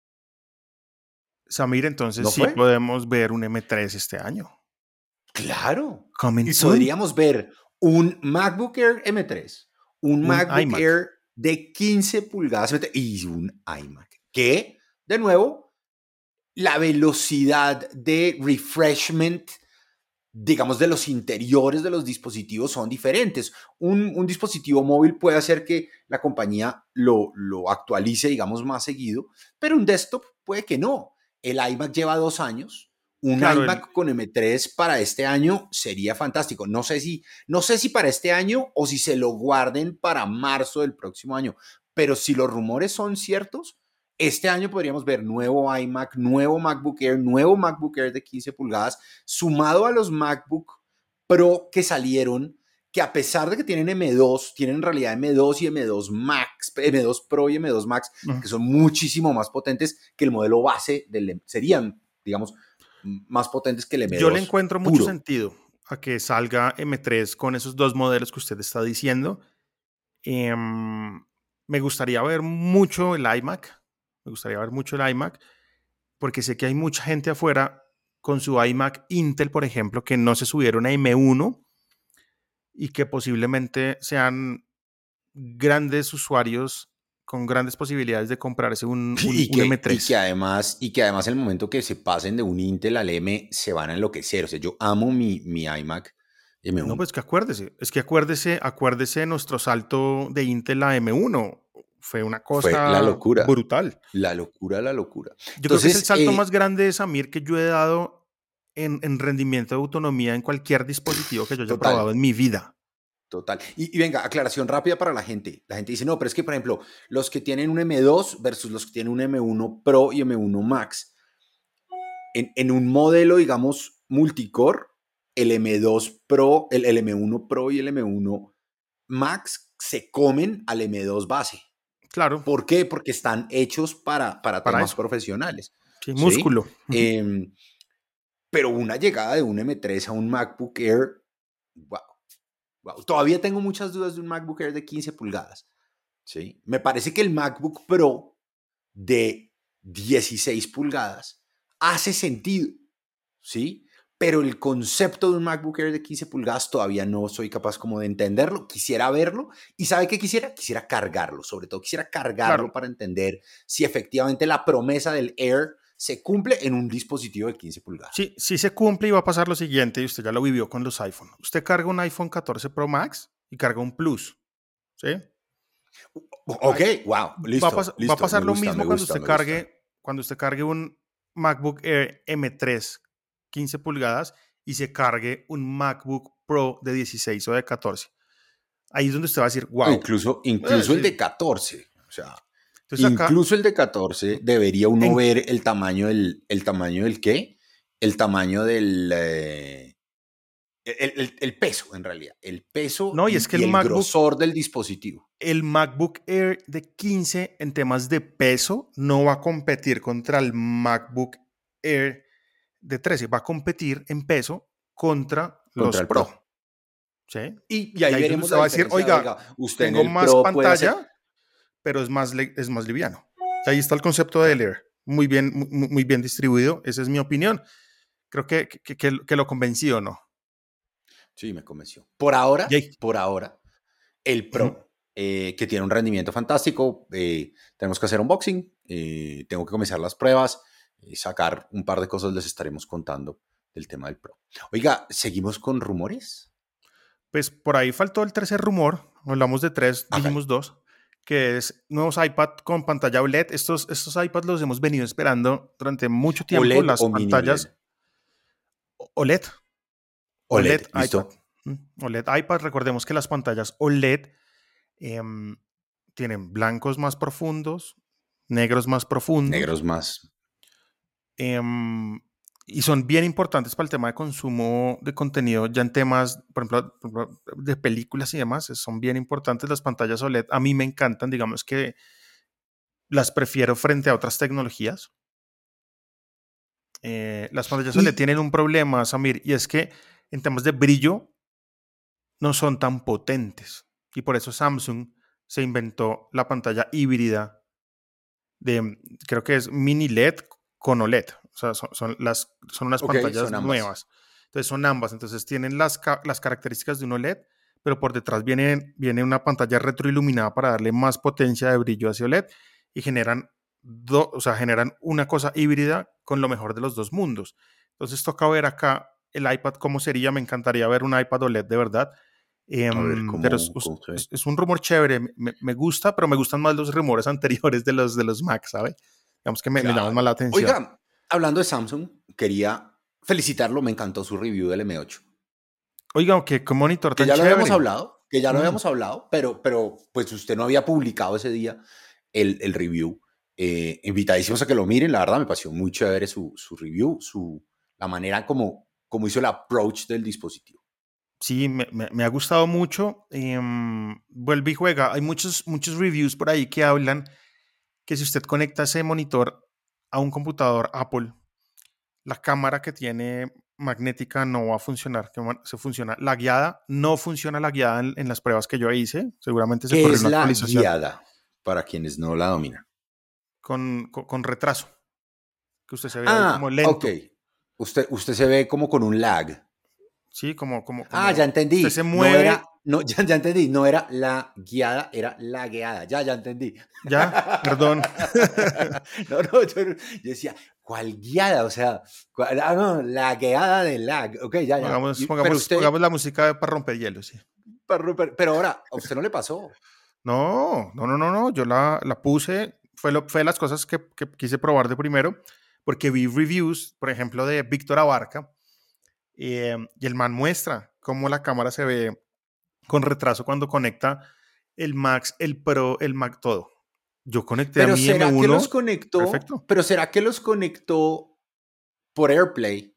Samir, entonces ¿No sí fue? podemos ver un M3 este año. Claro. Coming Y soon. podríamos ver un MacBook Air M3, un Un MacBook iMac. Air de 15 pulgadas y un iMac. Que, de nuevo, la velocidad de refreshment, digamos, de los interiores de los dispositivos son diferentes. Un dispositivo móvil puede hacer que la compañía lo actualice, digamos, más seguido, pero un desktop puede que no. El iMac lleva 2 años. Un Claro, iMac con M3 para este año sería fantástico. No sé si para este año o si se lo guarden para marzo del próximo año, pero si los rumores son ciertos, este año podríamos ver nuevo nuevo MacBook Air de 15 pulgadas, sumado a los MacBook Pro que salieron, que a pesar de que tienen M2, tienen en realidad M2 y M2 Max, M2 Pro y M2 Max, que son muchísimo más potentes que el modelo base serían, digamos, más potentes que el Yo le M2 encuentro mucho puro. sentido a que salga M3 con esos dos modelos que usted está diciendo. Me gustaría ver mucho el iMac. Me gustaría ver mucho el iMac porque sé que hay mucha gente afuera con su iMac Intel, por ejemplo, que no se subieron a M1 y que posiblemente sean grandes usuarios con grandes posibilidades de comprarse un Y que M3. además, el momento que se pasen de un Intel al M, se van a enloquecer. O sea, yo amo mi iMac No, M1. pues que acuérdese, acuérdese nuestro salto de Intel a M1. Fue una Fue la cosa locura, brutal. la locura, la locura. Yo creo que es el Entonces, salto más grande de Samir que yo he dado en rendimiento de autonomía en cualquier dispositivo que yo haya total, probado en mi vida. total. Y venga, aclaración rápida para la gente. La gente dice, no, pero es que, por ejemplo, los que tienen un M2 versus los que tienen un M1 Pro y M1 Max, en un modelo, digamos, multicore, el M2 Pro, el M1 Pro y el M1 Max se comen al M2 base. Claro, ¿Por qué? Porque están hechos para para temas eso. profesionales, Sí, ¿sí? músculo. Pero una llegada de un M3 a un MacBook Air, wow, wow. Todavía tengo muchas dudas de un MacBook Air de 15 pulgadas, ¿sí? Me parece que el MacBook Pro de 16 pulgadas hace sentido, ¿sí? Pero el concepto de un MacBook Air de 15 pulgadas todavía no soy capaz como de entenderlo. Quisiera verlo. ¿Y sabe qué quisiera? Quisiera cargarlo, sobre todo. Quisiera cargarlo Claro, para entender si efectivamente la promesa del Air se cumple en un dispositivo de 15 pulgadas. sí, sí se cumple y va a pasar lo siguiente, y usted ya lo vivió con los iPhone. Usted carga un iPhone 14 Pro Max y carga un Plus, ¿sí? Ok, wow, listo, Va a listo. Me pasar lo gusta, me mismo gusta, me gusta. cuando usted cargue un MacBook Air M3 15 pulgadas y se cargue un MacBook Pro de 16 o de 14. Ahí es donde usted va a decir, O wow. incluso el de 14. O sea, Entonces acá, incluso el de 14 debería uno en, ver el tamaño del qué, el tamaño del, el peso en realidad, el peso no, y es que y el grosor del dispositivo. el MacBook Air de 15 en temas de peso no va a competir contra el MacBook Air de 13, va a competir en peso contra Contra los el Pro. Pro, ¿sí? Y Y ahí ahí es donde veremos usted la va a decir, diferencia. oiga, Oiga, usted en tengo el más Pro puede hacer. pantalla, pero es más liviano. Ahí está el concepto del Air, muy bien distribuido, esa es mi opinión. Creo que lo convencí o no. Sí, me convenció. Y ahí, Por ahora, el ujú. Pro, que tiene un rendimiento fantástico. Tenemos que hacer unboxing, tengo que comenzar las pruebas, sacar un par de cosas, les estaremos contando del tema del Pro. Oiga, ¿seguimos con rumores? Pues por ahí faltó el tercer rumor, hablamos de tres, Hágale. dijimos dos, que es nuevos iPad con pantalla OLED. Estos iPads los hemos venido esperando durante mucho tiempo, OLED las o mini OLED. pantallas OLED, OLED OLED, iPad. ¿listo? OLED iPad, recordemos que las pantallas OLED em, tienen blancos más profundos, negros más profundos, Negros más. em, y son bien importantes para el tema de consumo de contenido, ya en temas, por ejemplo, de películas y demás, son bien importantes las pantallas OLED. A mí me encantan, digamos que las prefiero frente a otras tecnologías. Las pantallas OLED Y, tienen un problema, Samir, y es que en temas de brillo no son tan potentes. Y por eso Samsung se inventó la pantalla híbrida de, creo que es mini LED con OLED. O sea, son unas ok, pantallas son ambas. nuevas. Entonces son ambas. Entonces tienen las características de un OLED, pero por detrás viene una pantalla retroiluminada para darle más potencia de brillo hacia OLED y o sea, generan una cosa híbrida con lo mejor de los dos mundos. Entonces toca ver acá el iPad cómo sería. Me encantaría ver un iPad OLED de verdad. A ver Pero cómo se ve. es un rumor chévere, me gusta, pero me gustan más los rumores anteriores de los Mac, ¿sabe? Digamos que me llaman más Claro. la atención. Oiga, hablando de Samsung, quería felicitarlo, me encantó su review del M8. Oiga, qué monitor Que tan ya lo habíamos chévere. hablado, que ya lo Mm, habíamos hablado, pero pues usted no había publicado ese día el review. Invitadísimos a que lo miren, la verdad me pareció muy chévere su review, la manera como hizo el approach del dispositivo. Sí, me ha gustado mucho. Vuelve y juega. Hay muchos reviews por ahí que hablan que si usted conecta ese monitor a un computador Apple, la cámara que tiene magnética no va a funcionar, se funciona lagueada, no funciona lagueada en las pruebas que yo hice, seguramente se ¿Qué corrió es una la actualización guiada? Para quienes no la dominan. con retraso, que usted se ve ahí como Ah, ok. lento, Usted se ve como con un lag. ¿sí? Ah, ya Como usted entendí. se No era, mueve, no, ya entendí. No era la guiada, era la guiada. Ya entendí. ya, perdón. No, yo decía, ¿cuál guiada? O sea, no, la guiada del lag. Ok, ya. Pero usted, Pongamos la música para romper hielo, sí. pero ahora, a usted no le pasó. No, yo la puse, fue de las cosas que quise probar de primero, porque vi reviews, por ejemplo, de Víctor Abarca, y el man muestra cómo la cámara se ve con retraso cuando conecta el Max, el Pro, el Mac, todo. Yo conecté a Pero mi ¿será que los M1, conectó? perfecto. Pero ¿será que los conectó por AirPlay?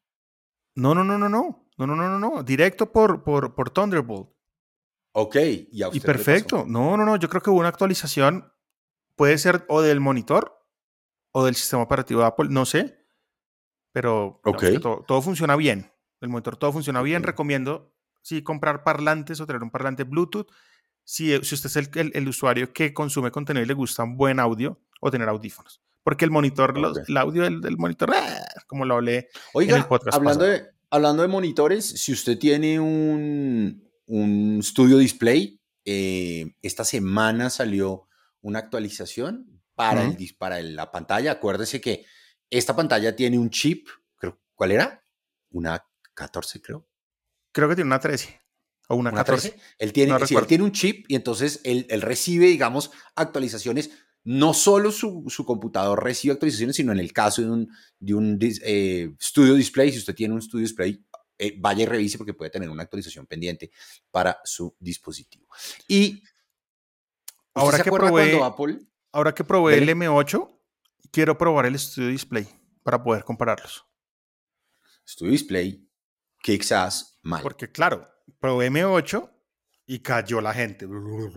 No, directo por Thunderbolt. Ok, ¿y a Y usted qué le pasó? perfecto. No, yo creo que hubo una actualización, puede ser o del monitor o del sistema operativo de Apple, no sé, pero Ok, digamos que todo funciona bien. El monitor todo funciona ok. bien. Recomiendo, sí, comprar parlantes o tener un parlante Bluetooth. Si usted es el usuario que consume contenido y le gusta un buen audio, o tener audífonos. Porque el monitor, Ok. el audio del monitor, como lo hablé en el Oiga, podcast pasado. hablando de monitores, si usted tiene un Studio Display, esta semana salió una actualización para, Ujú. la pantalla. Acuérdese que esta pantalla tiene un chip, creo, ¿cuál era? Una 14, creo. Creo que tiene una 13 o una Una 13. 14. Él No tiene, sí, él recuerdo. tiene un chip y entonces él recibe, digamos, actualizaciones. No solo su computador recibe actualizaciones, sino en el caso de un Studio Display, si usted tiene un Studio Display, vaya y revise porque puede tener una actualización pendiente para su dispositivo. Y usted Ahora se que acuerda cuando probé, Apple, ahora que probé el dele, M8, quiero probar el Studio Display para poder compararlos. Studio Display, quizás mal. Porque claro, probé M8 y cayó la gente.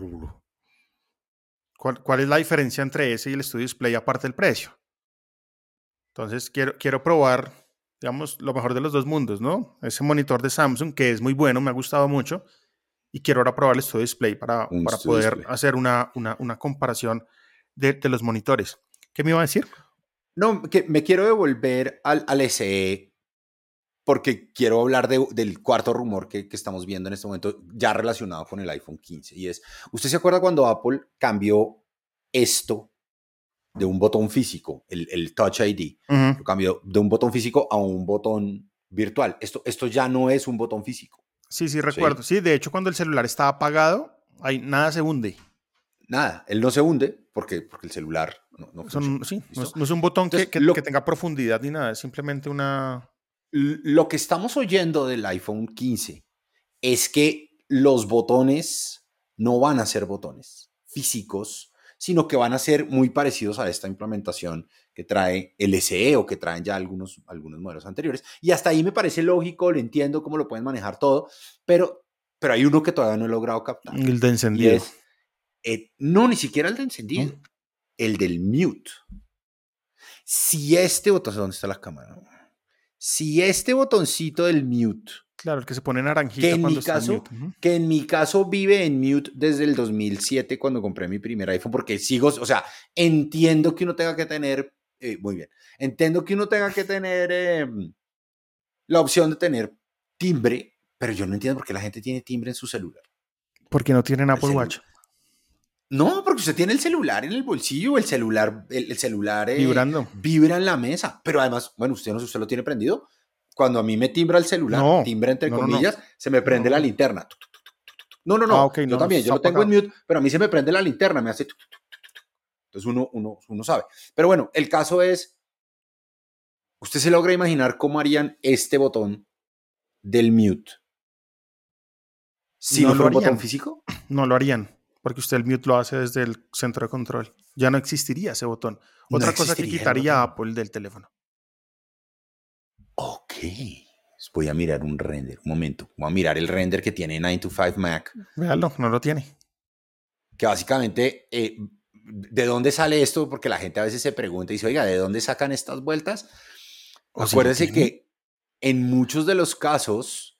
¿Cuál es la diferencia entre ese y el Studio Display aparte del precio? Entonces quiero probar, digamos, lo mejor de los dos mundos, ¿no? Ese monitor de Samsung, que es muy bueno, me ha gustado mucho, y quiero ahora probar el Studio Display Un para Studio poder Display. hacer una comparación de los monitores. ¿Qué me iba a decir? No, que me quiero devolver al SE porque quiero hablar del cuarto rumor que estamos viendo en este momento, ya relacionado con el iPhone 15. Y es, ¿usted se acuerda cuando Apple cambió esto de un botón físico, el Touch ID? Ujú. Lo cambió de un botón físico a un botón virtual. Esto ya no es un botón físico, Sí, recuerdo. ¿sí? Sí, de hecho, cuando el celular está apagado, ahí nada se hunde. Nada, él no se hunde porque el celular no funciona, Sí, ¿listo? no es un botón Entonces, que tenga profundidad ni nada, es simplemente una... lo que estamos oyendo del iPhone 15 es que los botones no van a ser botones físicos, sino que van a ser muy parecidos a esta implementación que trae el SE o que traen ya algunos modelos anteriores. Y hasta ahí me parece lógico, lo entiendo cómo lo pueden manejar todo, pero hay uno que todavía no he logrado captar. El de Y encendido, es, no, ni siquiera el de ¿no? encendido, el del mute. Si este botón, ¿dónde está la cámara? Si este botoncito del mute Claro, el que se pone que naranjita en cuando mi está en caso, mute. Ujú. que en mi caso vive en mute desde el 2007 cuando compré mi primer iPhone, porque sigo, o sea, entiendo que uno tenga que tener, muy bien, entiendo que uno tenga que tener la opción de tener timbre, pero yo no entiendo por qué la gente tiene timbre en su celular. Porque no tienen El Apple Watch. celular. No, porque usted tiene el celular en el bolsillo, el celular Vibrando. vibra en la mesa, pero además, bueno, usted no sé, usted lo tiene prendido. Cuando a mí me timbra el celular, No, timbra entre no. comillas, se me prende la No. linterna. No, no, Ah, no. ok, Yo no, también, yo está lo tengo en apagado. mute, pero a mí se me prende la linterna, me hace. Entonces uno sabe. Pero bueno, el caso es, ¿usted se logra imaginar cómo harían este botón del mute si No no lo fuera un botón harían. físico? No lo harían. Porque usted el mute lo hace desde el centro de control. Ya no existiría ese botón. No Otra cosa que existiría el quitaría botón. Apple del teléfono. Ok. Voy a mirar un render, un momento. Voy a mirar el render que tiene 9 to 5 Mac, Véalo, no lo tiene. que básicamente, ¿de dónde sale esto? Porque la gente a veces se pregunta y dice, oiga, ¿de dónde sacan estas vueltas? ¿O si lo Acuérdense tiene? que en muchos de los casos,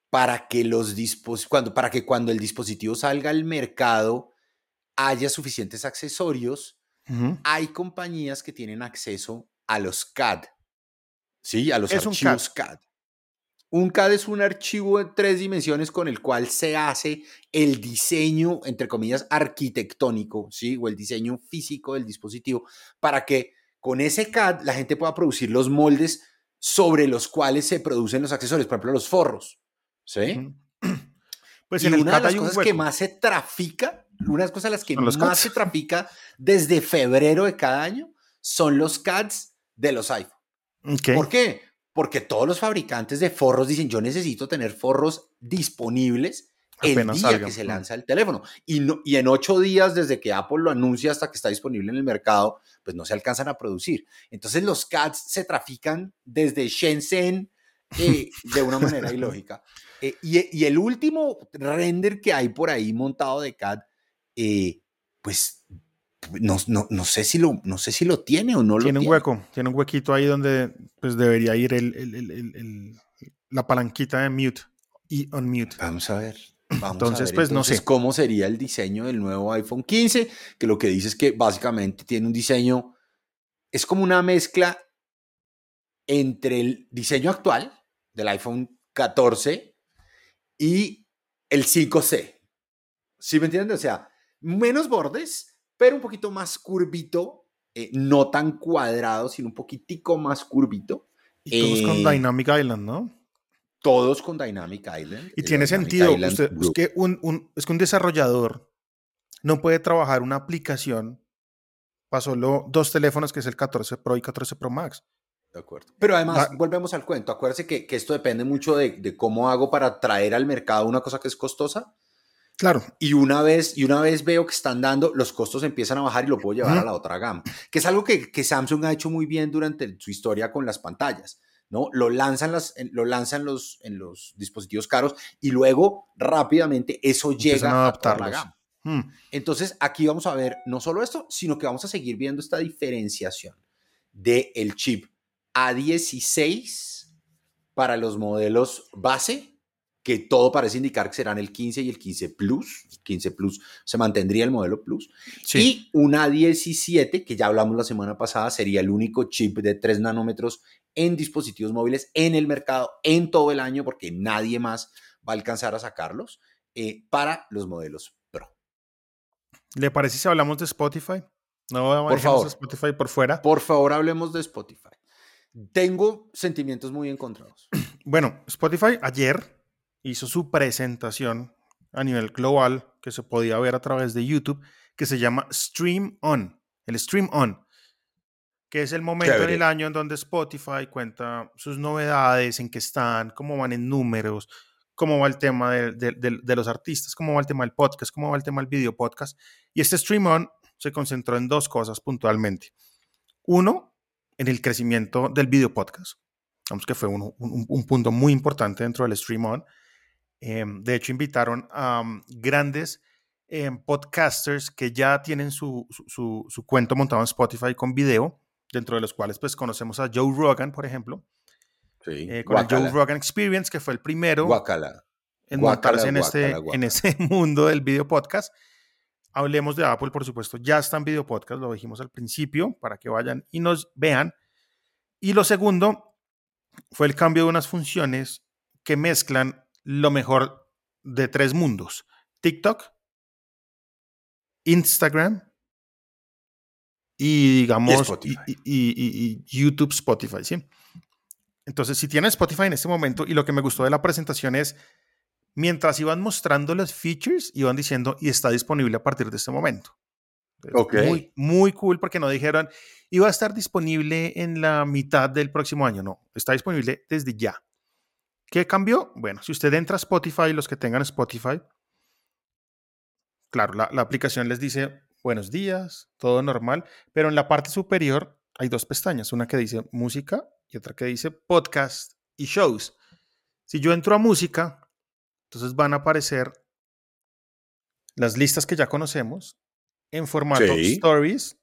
para que cuando el dispositivo salga al mercado haya suficientes accesorios, Ujú. hay compañías que tienen acceso a los CAD, ¿sí? A los Es un CAD. archivos CAD. Un CAD es un archivo de 3 dimensiones con el cual se hace el diseño, entre comillas, arquitectónico, ¿sí? O el diseño físico del dispositivo, para que con ese CAD la gente pueda producir los moldes sobre los cuales se producen los accesorios, por ejemplo, los forros, ¿sí? Ujú. Pues Y en el una de CAD las hay un cosas que hueco. más se trafica, una de las cosas a las que Son los más CADs. se trafica desde febrero de cada año son los CADs de los iPhone. Ok. ¿Por qué? Porque todos los fabricantes de forros dicen, yo necesito tener forros disponibles el Apenas día que salgan. se lanza el teléfono. Y en 8 días, desde que Apple lo anuncia hasta que está disponible en el mercado, pues no se alcanzan a producir. Entonces los CADs se trafican desde Shenzhen de una manera ilógica. Y el último render que hay por ahí montado de CAD, pues no sé si no sé si lo tiene o no lo Tiene un tiene. hueco, tiene un huequito ahí donde pues debería ir la palanquita de mute y unmute. Vamos a ver. Vamos a Entonces, ver pues no entonces sé. cómo sería el diseño del nuevo iPhone 15, que lo que dice es que básicamente tiene un diseño, es como una mezcla entre el diseño actual del iPhone 14 y el 5C. ¿Sí me entienden? O sea, menos bordes, pero un poquito más curvito, no tan cuadrado, sino un poquitico más curvito. Y todos con Eh, Dynamic Island, ¿no? Todos con Dynamic Island. Y El tiene Dynamic sentido. Island Usted, es Group. que es que un desarrollador no puede trabajar una aplicación para solo dos teléfonos, que es el 14 Pro y 14 Pro Max. De acuerdo. Pero además, La- volvemos al cuento. Acuérdense que esto depende mucho de cómo hago para traer al mercado una cosa que es costosa. claro. Y una vez veo que están dando, los costos empiezan a bajar y lo puedo llevar a Ujú. la otra gama. Que es algo que Samsung ha hecho muy bien durante su historia con las pantallas. ¿No? Lo lanzan en los dispositivos caros y luego rápidamente eso Empiezan llega a a toda la adaptarlos. gama. Hmm. Entonces, aquí vamos a ver no solo esto, sino que vamos a seguir viendo esta diferenciación del chip A16 para los modelos base, que todo parece indicar que serán el 15 y el 15 Plus. 15 Plus se mantendría el modelo Plus. Sí. Y una A17, que ya hablamos la semana pasada, sería el único chip de 3 nanómetros en dispositivos móviles en el mercado en todo el año, porque nadie más va a alcanzar a sacarlos para los modelos Pro. ¿Le parece si hablamos de Spotify? No Por dejemos a favor, Spotify por fuera. por favor, hablemos de Spotify. Tengo sentimientos muy encontrados. Bueno, Spotify ayer hizo su presentación a nivel global que se podía ver a través de YouTube, que se llama Stream On, el Stream On, que es el momento en el Chévere. año en donde Spotify cuenta sus novedades, en qué están, cómo van en números, cómo va el tema de los artistas, cómo va el tema del podcast, cómo va el tema del video podcast. Y este Stream On se concentró en dos cosas puntualmente. Uno, en el crecimiento del video podcast. Digamos que fue un punto muy importante dentro del Stream On. De hecho, invitaron a grandes podcasters que ya tienen su cuento montado en Spotify con video, dentro de los cuales pues conocemos a Joe Rogan, por ejemplo, Sí, con el Joe guácala, Rogan Experience, que fue el primero guácala, en guácala, montarse guácala, en guácala. ese mundo del video podcast. Hablemos de Apple, por supuesto, ya está en video podcast, lo dijimos al principio, para que vayan y nos vean. Y lo segundo fue el cambio de unas funciones que mezclan lo mejor de tres mundos: TikTok, Instagram y Y digamos Spotify. y YouTube, Spotify, ¿sí? Entonces, si tienes Spotify en este momento, y lo que me gustó de la presentación es, mientras iban mostrando los features, iban diciendo, y está disponible a partir de este momento. Entonces, Ok. muy, muy cool, porque no dijeron, iba a estar disponible en la mitad del próximo año. No, está disponible desde ya. ¿Qué cambió? Bueno, si usted entra a Spotify, los que tengan Spotify, claro, la aplicación les dice buenos días, todo normal, pero en la parte superior hay dos pestañas, una que dice música y otra que dice podcast y shows. Si yo entro a música, entonces van a aparecer las listas que ya conocemos en formato Sí. stories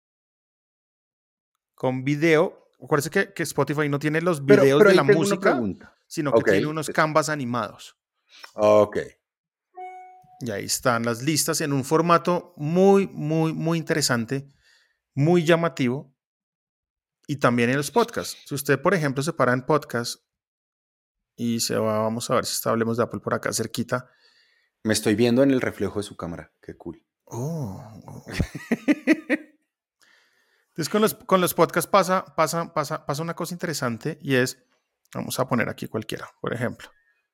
con video. Acuérdense que Spotify no tiene los videos Pero de ahí la tengo una música, pregunta. sino que Ok. tiene unos canvas animados. Ok. Y ahí están las listas en un formato muy, muy, muy interesante, muy llamativo. Y también en los podcasts. Si usted, por ejemplo, se para en podcast y se va, vamos a ver si está, hablemos de Apple por acá cerquita. Me estoy viendo en el reflejo de su cámara. Qué cool. Oh. Entonces con los podcasts pasa una cosa interesante y es, vamos a poner aquí cualquiera, por ejemplo.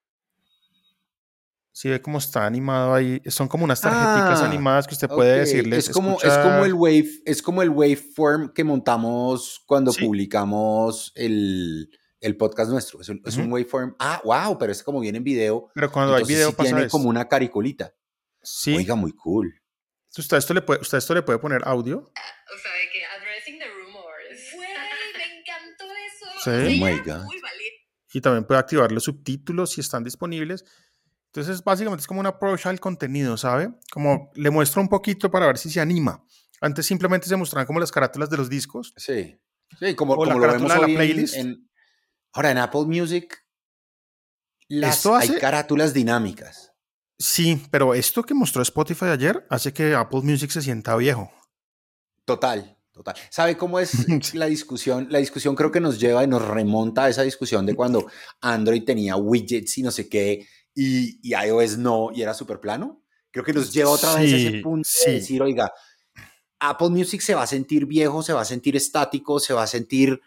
Si ve cómo está animado ahí, son como unas tarjeticas Ah, animadas que usted ok. puede decirles, Es como escuchar. como el waveform que montamos cuando Sí. publicamos el podcast nuestro. Es un Ujú. waveform. Ah, wow, pero es como viene en video. Pero cuando hay Entonces video sí pasa tiene como esto. una cariculita. Sí. Oiga, muy cool. Usted esto le puede poner audio. O sea, de que addressing the rumors. Güey, me encantó eso. Sí. Oh Ella my era God. muy valiente. Y también puede activar los subtítulos si están disponibles. Entonces, básicamente es como un approach al contenido, ¿sabe? Como le muestro un poquito para ver si se anima. Antes simplemente se mostraban como las carátulas de los discos Sí. Sí, como, o la como lo carátula vemos de la hoy playlist. ahora en Apple Music, Esto hay hace, carátulas dinámicas. sí, pero esto que mostró Spotify ayer hace que Apple Music se sienta viejo. Total, total. ¿Sabe cómo es Sí. la discusión? La discusión creo que nos lleva y nos remonta a esa discusión de cuando Android tenía widgets y no sé qué, y iOS no, y era súper plano. Creo que nos lleva otra vez a ese Sí, punto de sí. decir, oiga, Apple Music se va a sentir viejo, se va a sentir estático, se va a sentir,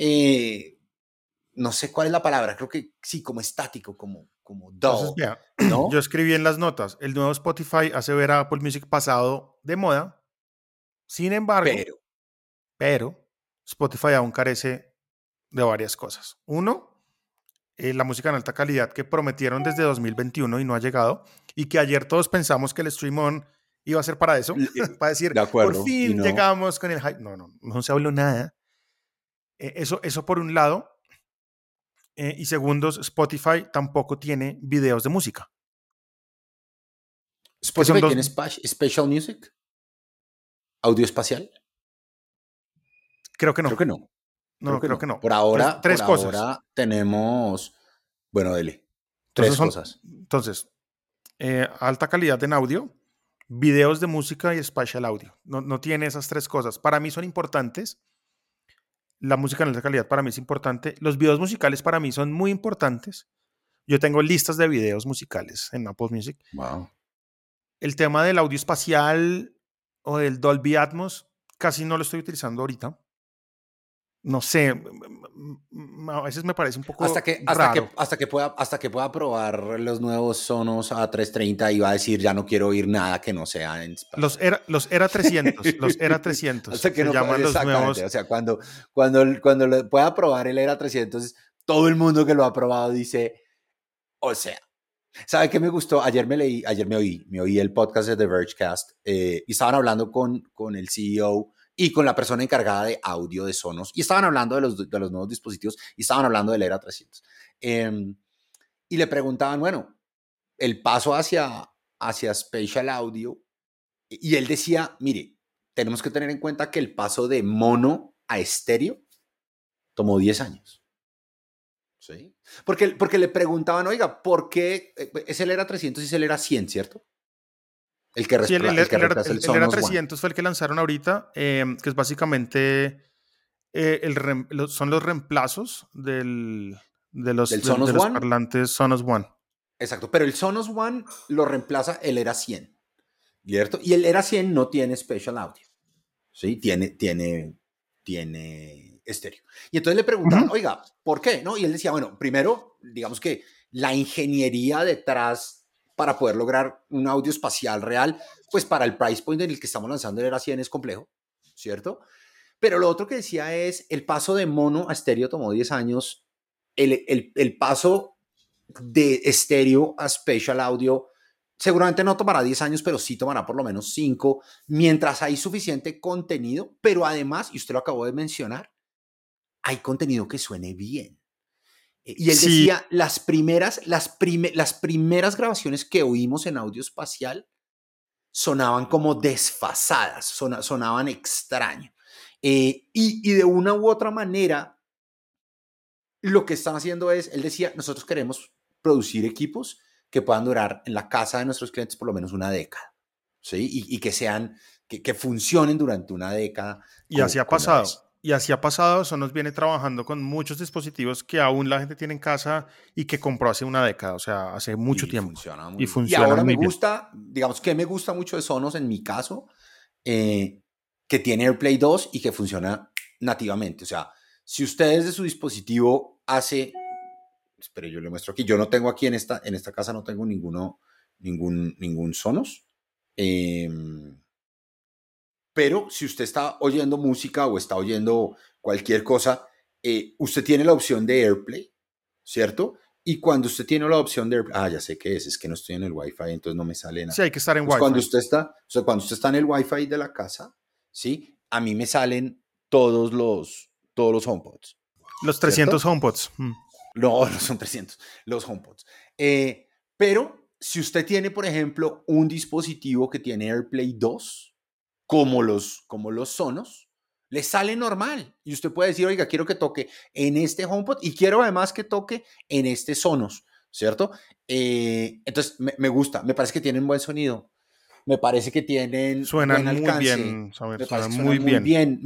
no sé cuál es la palabra, creo que sí, como estático, como Entonces, dull, vea, yo ¿no? escribí en las notas, el nuevo Spotify hace ver a Apple Music pasado de moda. Sin embargo, Pero, pero Spotify aún carece de varias cosas. Uno, la música en alta calidad que prometieron desde 2021 y no ha llegado, y que ayer todos pensamos que el Stream On iba a ser para eso, para decir, de por acuerdo, y fin no. llegamos con el hype. No, no, no se habló nada. Eso por un lado. Y segundos, Spotify tampoco tiene videos de música, que son Spotify los, tiene Special Music, audio espacial. creo que Creo no, que no. Creo no, que creo que no. no. Por Entonces, ahora, tres por cosas. ahora tenemos, bueno, dele, Entonces tres son, cosas. entonces, alta calidad en audio, videos de música y spatial audio. No, no tiene esas tres cosas. Para mí son importantes. La música en alta calidad para mí es importante. Los videos musicales para mí son muy importantes. Yo tengo listas de videos musicales en Apple Music. Wow. El tema del audio espacial o del Dolby Atmos casi no lo estoy utilizando ahorita. No sé, a veces me parece un Hasta poco que, hasta que, raro. hasta que pueda probar los nuevos Sonos A330 y va a decir, ya no quiero oír nada que no sea en espacial. Los Era 300, los Era 300 Hasta que se no, llaman los exactamente. nuevos. O sea, cuando pueda probar el Era 300, todo el mundo que lo ha probado dice, o sea, ¿sabe qué me gustó? Ayer me oí el podcast de The Vergecast y estaban hablando con el CEO y con la persona encargada de audio de Sonos y estaban hablando de los nuevos dispositivos y estaban hablando del Era 300. Y le preguntaban, bueno, el paso hacia Spatial Audio y él decía, mire, tenemos que tener en cuenta que el paso de mono a estéreo tomó 10 años. ¿Sí? Porque le preguntaban, oiga, ¿por qué es el Era 300 y es el Era 100, ¿cierto? El que, Sí, el que reemplaza el el Era Sonos One. 300 fue el que lanzaron ahorita, que es básicamente son los reemplazos Del Sonos de los One, parlantes Sonos One. exacto. Pero el Sonos One lo reemplaza el Era 100, ¿cierto? Y el Era 100 no tiene Spatial Audio, ¿sí? Tiene estéreo. Y entonces le preguntaban, Ujú. oiga, ¿por qué? ¿No? Y él decía, bueno, primero, digamos que la ingeniería detrás para poder lograr un audio espacial real, pues para el price point en el que estamos lanzando el Era 100 es complejo, ¿cierto? Pero lo otro que decía es, el paso de mono a estéreo tomó 10 años, el paso de estéreo a spatial audio seguramente no tomará 10 años, pero sí tomará por lo menos 5, mientras hay suficiente contenido, pero además, y usted lo acabó de mencionar, hay contenido que suene bien. Y él Sí, decía, las primeras grabaciones que oímos en audio espacial sonaban como desfasadas, sonaban extraño. Y de una u otra manera, lo que están haciendo es, él decía, nosotros queremos producir equipos que puedan durar en la casa de nuestros clientes por lo menos una década, ¿sí? Y que funcionen durante una década y así ha como pasado. es. Y así ha pasado. Sonos viene trabajando con muchos dispositivos que aún la gente tiene en casa y que compró hace una década, o sea, hace mucho Y tiempo. funciona Y muy bien. Y funcionan ahora me muy bien. gusta, digamos que me gusta mucho de Sonos en mi caso, que tiene AirPlay 2 y que funciona nativamente. O sea, si ustedes de su dispositivo hace, espere, yo le muestro aquí, yo no tengo aquí en esta casa, no tengo ningún Sonos. Eh, pero si usted está oyendo música o está oyendo cualquier cosa, usted tiene la opción de AirPlay, ¿cierto? Y cuando usted tiene la opción de AirPlay, ya sé qué es que no estoy en el Wi-Fi, entonces no me sale Sí, nada. hay que estar en Pues Wi-Fi. cuando usted está en el Wi-Fi de la casa, ¿sí? A mí me salen todos los HomePods, Los 300 ¿cierto? HomePods. No, no son 300, los HomePods. Pero si usted tiene, por ejemplo, un dispositivo que tiene AirPlay 2, como los Sonos, le sale normal. Y usted puede decir, oiga, quiero que toque en este HomePod y quiero además que toque en este Sonos, ¿cierto? Entonces, me gusta, me parece que tienen buen sonido, me parece que tienen Suenan buen muy alcance, bien, saber, me parece suenan que muy suenan muy bien. bien,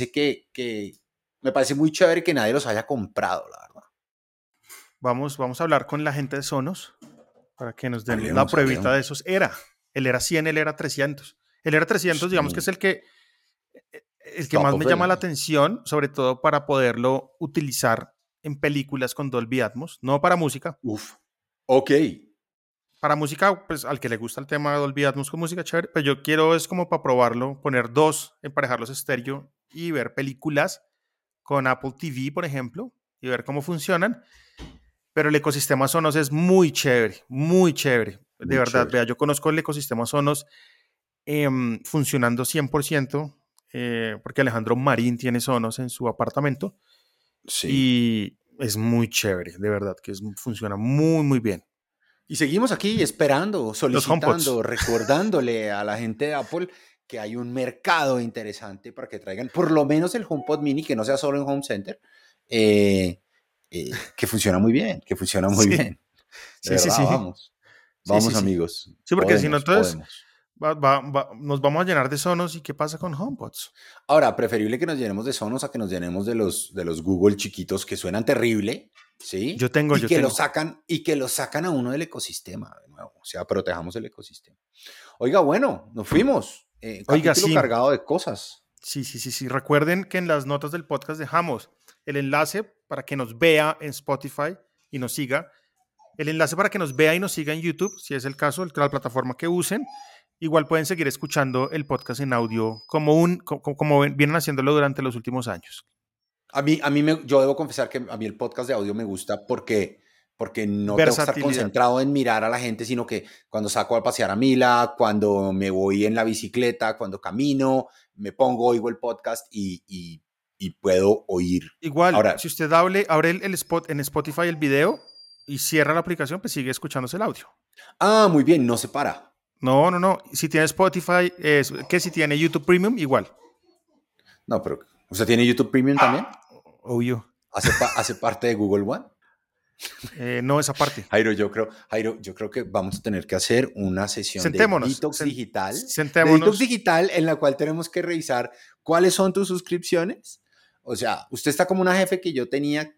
me parece muy chévere que nadie los haya comprado, la verdad. Vamos a hablar con la gente de Sonos para que nos den la Hablemos, pruebita de hablemos. esos el ERA 100, el ERA 300. El ERA 300, digamos que es Sí, el que top más of me the llama la line. atención, sobre todo para poderlo utilizar en películas con Dolby Atmos, no para música. Uf, ok. Para música, pues al que le gusta el tema de Dolby Atmos con música chévere, pero yo quiero es como para probarlo, poner dos, emparejarlos estéreo y ver películas con Apple TV, por ejemplo, y ver cómo funcionan. Pero el ecosistema Sonos es muy chévere, muy chévere. De Muy verdad, chévere. vea, yo conozco el ecosistema Sonos funcionando 100%, porque Alejandro Marín tiene Sonos en su apartamento Sí. y es muy chévere, de verdad, que funciona muy, muy bien. Y seguimos aquí esperando, Los HomePods. solicitando, recordándole a la gente de Apple que hay un mercado interesante para que traigan por lo menos el HomePod Mini, que no sea solo en Home Center, eh, que funciona muy bien, que funciona muy Sí, bien. De sí, sí, verdad, sí. vamos. Sí, sí, Vamos, sí. amigos. Sí, porque si no, Podemos, entonces podemos. nos vamos a llenar de Sonos y ¿qué pasa con HomePods? Ahora, preferible que nos llenemos de Sonos a que nos llenemos de los Google chiquitos que suenan terrible, ¿sí? Yo tengo. Y que lo sacan a uno del ecosistema de nuevo. O sea, protejamos el ecosistema. Oiga, bueno, nos fuimos. Oiga, Capítulo sí, cargado de cosas. sí, sí, sí, sí. Recuerden que en las notas del podcast dejamos el enlace para que nos vea en Spotify y nos siga. El enlace para que nos vea y nos siga en YouTube, si es el caso, la plataforma que usen. Igual pueden seguir escuchando el podcast en audio como vienen haciéndolo durante los últimos años. Yo debo confesar que a mí el podcast de audio me gusta porque no tengo que estar Versatilidad. concentrado en mirar a la gente, sino que cuando saco a pasear a Mila, cuando me voy en la bicicleta, cuando camino, me pongo, oigo el podcast y puedo oír. Igual, Ahora, si usted abre el spot en Spotify el video y cierra la aplicación, pues sigue escuchándose el audio. muy bien, no se para. No, no, no. Si tiene Spotify, que si tiene YouTube Premium, igual. No, pero ¿usted tiene YouTube Premium también? Obvio. ¿Hace parte de Google One? No esa parte. Jairo, yo creo que vamos a tener que hacer una sesión Sentémonos. de detox Sentémonos. digital en la cual tenemos que revisar cuáles son tus suscripciones. O sea, usted está como una jefe que yo tenía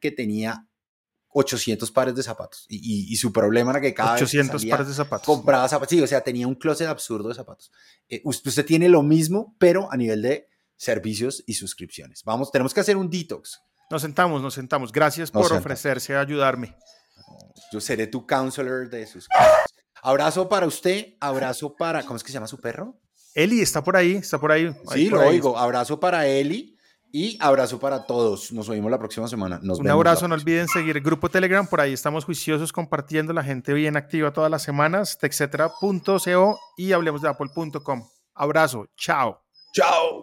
800 pares de zapatos y su problema era que cada vez que 800 pares salía de zapatos. compraba zapatos. Sí, o sea, tenía un closet absurdo de zapatos. Usted tiene lo mismo, pero a nivel de servicios y suscripciones. Tenemos que hacer un detox. Nos sentamos. Gracias Nos por sentamos. ofrecerse a ayudarme. Yo seré tu counselor de suscripciones. Abrazo para usted, abrazo para, ¿cómo es que se llama su perro? Eli está por ahí, ahí Sí, por lo ahí. oigo. Abrazo para Eli y abrazo para todos. Nos oímos la próxima semana. Nos Un vemos la abrazo, no próxima. olviden seguir el grupo Telegram, por ahí estamos juiciosos compartiendo, la gente bien activa todas las semanas, texetera.co y hablemos de apple.com. Abrazo, chao. Chao.